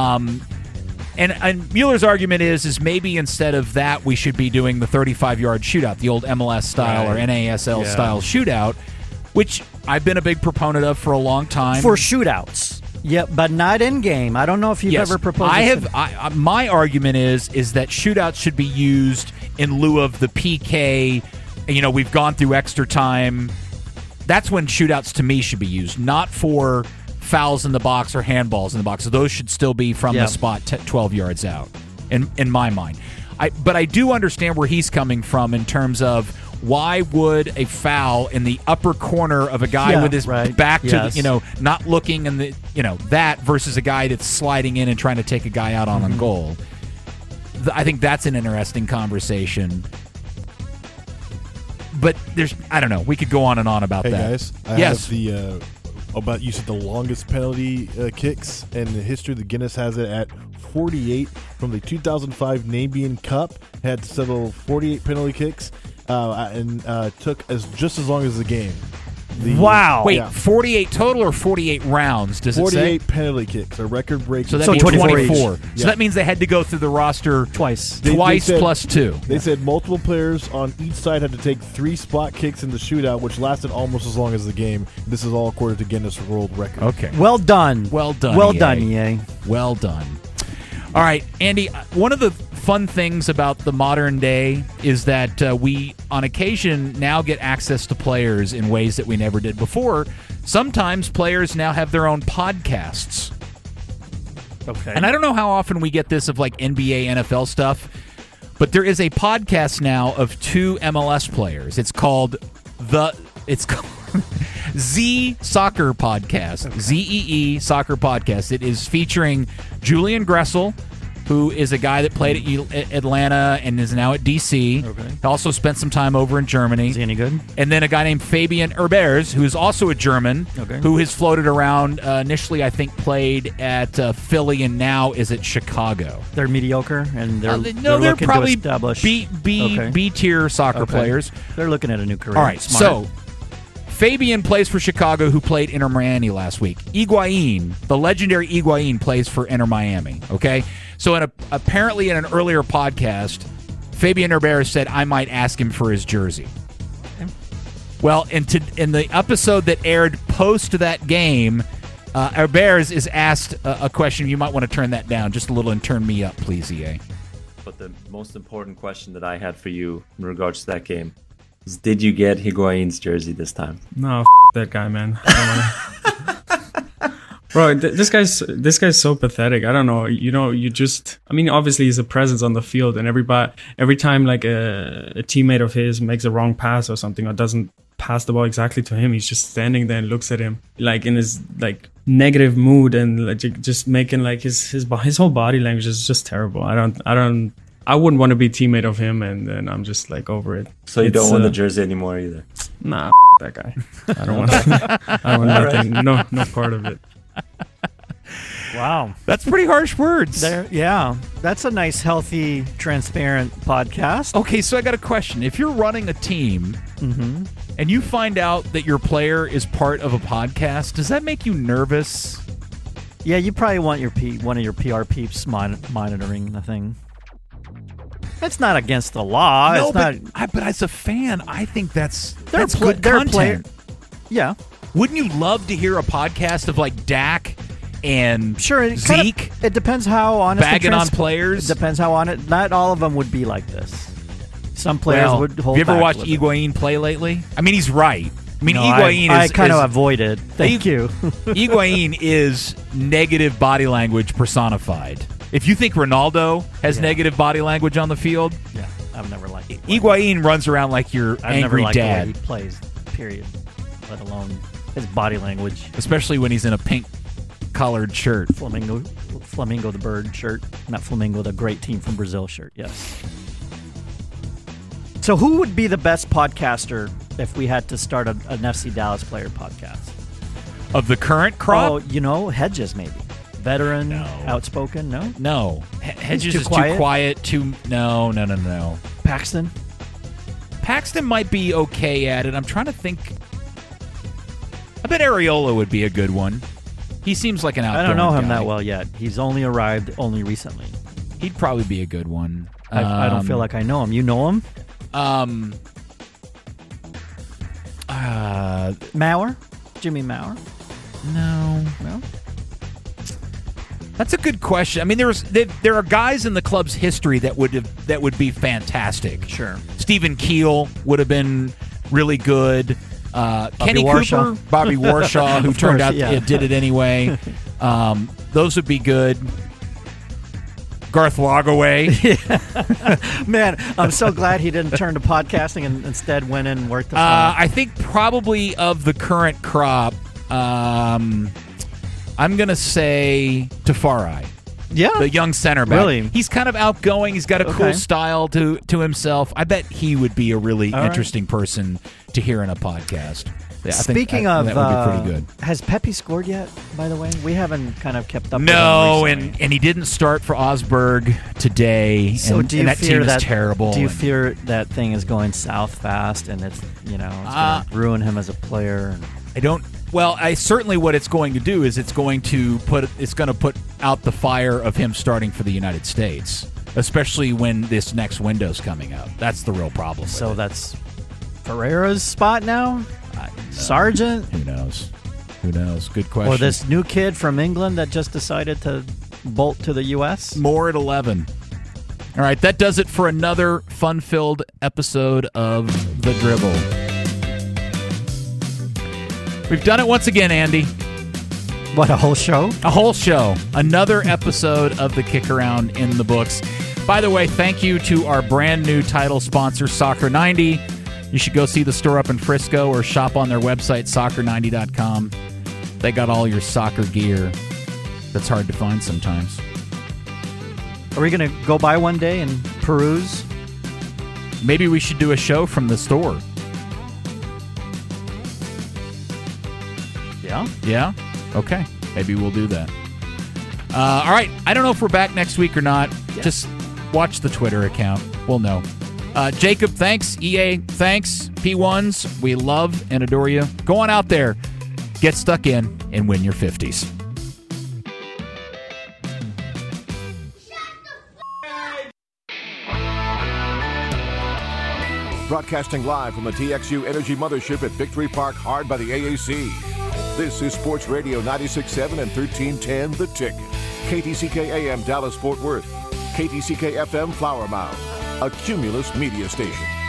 And Mueller's argument is maybe instead of that, we should be doing the 35-yard shootout, the old MLS style or NASL style shootout, which I've been a big proponent of for a long time. For shootouts. Yeah, but not in game. I don't know if you've ever proposed this. My argument is that shootouts should be used in lieu of the PK. We've gone through extra time. That's when shootouts to me should be used, not for fouls in the box or handballs in the box. So those should still be from the spot 12 yards out, in my mind. But I do understand where he's coming from in terms of why would a foul in the upper corner of a guy with his back to the, not looking in the, that versus a guy that's sliding in and trying to take a guy out on a goal? I think that's an interesting conversation. But I don't know. We could go on and on about that. Hey guys, I have the you said the longest penalty kicks in the history. The Guinness has it at 48 from the 2005 Nabian Cup. Had several 48 penalty kicks and took just as long as the game. Wow! Wait, 48 total or 48 rounds? Does 48 it say? 48 penalty kicks, a record breaking. So that means 24. So that means they had to go through the roster twice they said, plus 2. They said multiple players on each side had to take 3 spot kicks in the shootout, which lasted almost as long as the game. This is all according to Guinness World Record. Okay. Well done. Well done. Well done, EA. Well done. All right, Andy, one of the fun things about the modern day is that we, on occasion, now get access to players in ways that we never did before. Sometimes players now have their own podcasts. Okay. And I don't know how often we get this of like NBA, NFL stuff, but there is a podcast now of 2 MLS players. It's called Z Soccer Podcast, ZEE Soccer Podcast. It is featuring Julian Gressel, who is a guy that played at Atlanta and is now at DC. Okay. He also spent some time over in Germany. Is he any good? And then a guy named Fabian Herbers, who is also a German, who has floated around. Initially, I think, played at Philly and now is at Chicago. They're mediocre, and they're they're probably to establish B-tier soccer players. They're looking at a new career. All right, so Fabian plays for Chicago, who played Inter Miami last week. Higuain, the legendary Higuain, plays for Inter Miami, okay? So apparently in an earlier podcast, Fabian Herbers said I might ask him for his jersey. Okay. Well, in the episode that aired post that game, Herbers is asked a question. You might want to turn that down just a little and turn me up, please, EA. But the most important question that I had for you in regards to that game is, did you get Higuain's jersey this time? No, that guy, man. Bro, this guy's so pathetic. I don't know. Obviously he's a presence on the field, and every time like a teammate of his makes a wrong pass or something, or doesn't pass the ball exactly to him, he's just standing there and looks at him like in his like negative mood, and like just making like his whole body language is just terrible. I wouldn't want to be a teammate of him, and then I'm just like over it. So you don't want the jersey anymore either? Nah, that guy. I don't want. I want nothing. No part of it. Wow. That's pretty harsh words. Yeah. That's a nice, healthy, transparent podcast. Okay, so I got a question. If you're running a team and you find out that your player is part of a podcast, does that make you nervous? Yeah, you probably want one of your PR peeps monitoring the thing. It's not against the law. No, it's but as a fan, I think that's good content. Yeah. Wouldn't you love to hear a podcast of like Dak and Zeke? It depends how honest bagging on players. It depends how honest. Not all of them would be like this. Some players would hold back. Have you ever watched Higuain play lately? I mean, he's right. I mean, Higuain I kind of avoid it. Thank you. Higuain is negative body language personified. If you think Ronaldo has negative body language on the field, I've never liked it. Higuain runs around like your angry dad. dad. The way he plays, period. Let alone his body language. Especially when he's in a pink collared shirt. Flamingo the bird shirt. Not Flamingo, the great team from Brazil shirt, yes. So who would be the best podcaster if we had to start an FC Dallas player podcast? Of the current crop? Oh, Hedges maybe. Veteran, outspoken, no? No. Hedges is too quiet, no. Paxton might be okay at it. I'm trying to think. I bet Areola would be a good one. He seems like an outgoing I don't know him guy. that well yet. He's only arrived recently. He'd probably be a good one. I don't feel like I know him. You know him? Maurer? Jimmy Maurer? No. That's a good question. I mean, there are guys in the club's history that would be fantastic. Sure. Stephen Keel would have been really good. Kenny Warshaw. Cooper, Bobby Warshaw, who turned out did it anyway. Those would be good. Garth Logaway. Man, I'm so glad he didn't turn to podcasting and instead went in and worked the phone. I think probably of the current crop, I'm going to say Tafari. Yeah. The young center back. Really? He's kind of outgoing. He's got a cool style to himself. I bet he would be a really interesting person to hear in a podcast. Yeah, Speaking of, that would be pretty good. Has Pepe scored yet, by the way? We haven't kind of kept up No, with him and he didn't start for Augsburg today. So and, do you and that fear team that is terrible. Do you fear that thing is going south fast and it's going to ruin him as a player? I don't. Well, certainly what it's going to do is it's going to put out the fire of him starting for the United States, especially when this next window's coming up. That's the real problem. So that's Ferreira's spot now? Sargent? Who knows? Good question. Or this new kid from England that just decided to bolt to the U.S.? More at 11. All right, that does it for another fun-filled episode of The Dribble. We've done it once again, Andy. What, a whole show? A whole show. Another episode of the Kick Around in the books. By the way, thank you to our brand new title sponsor, Soccer 90. You should go see the store up in Frisco or shop on their website, soccer90.com. They got all your soccer gear that's hard to find sometimes. Are we going to go by one day and peruse? Maybe we should do a show from the store. Yeah? Yeah? Okay. Maybe we'll do that. All right. I don't know if we're back next week or not. Yeah. Just watch the Twitter account. We'll know. Jacob, thanks. EA, thanks. P1s, we love and adore you. Go on out there. Get stuck in and win your 50s. Broadcasting live from the TXU Energy Mothership at Victory Park, hard by the AAC. This is Sports Radio 96.7 and 1310 The Ticket. KTCK AM Dallas Fort Worth. KTCK FM Flower Mound. A Cumulus media station.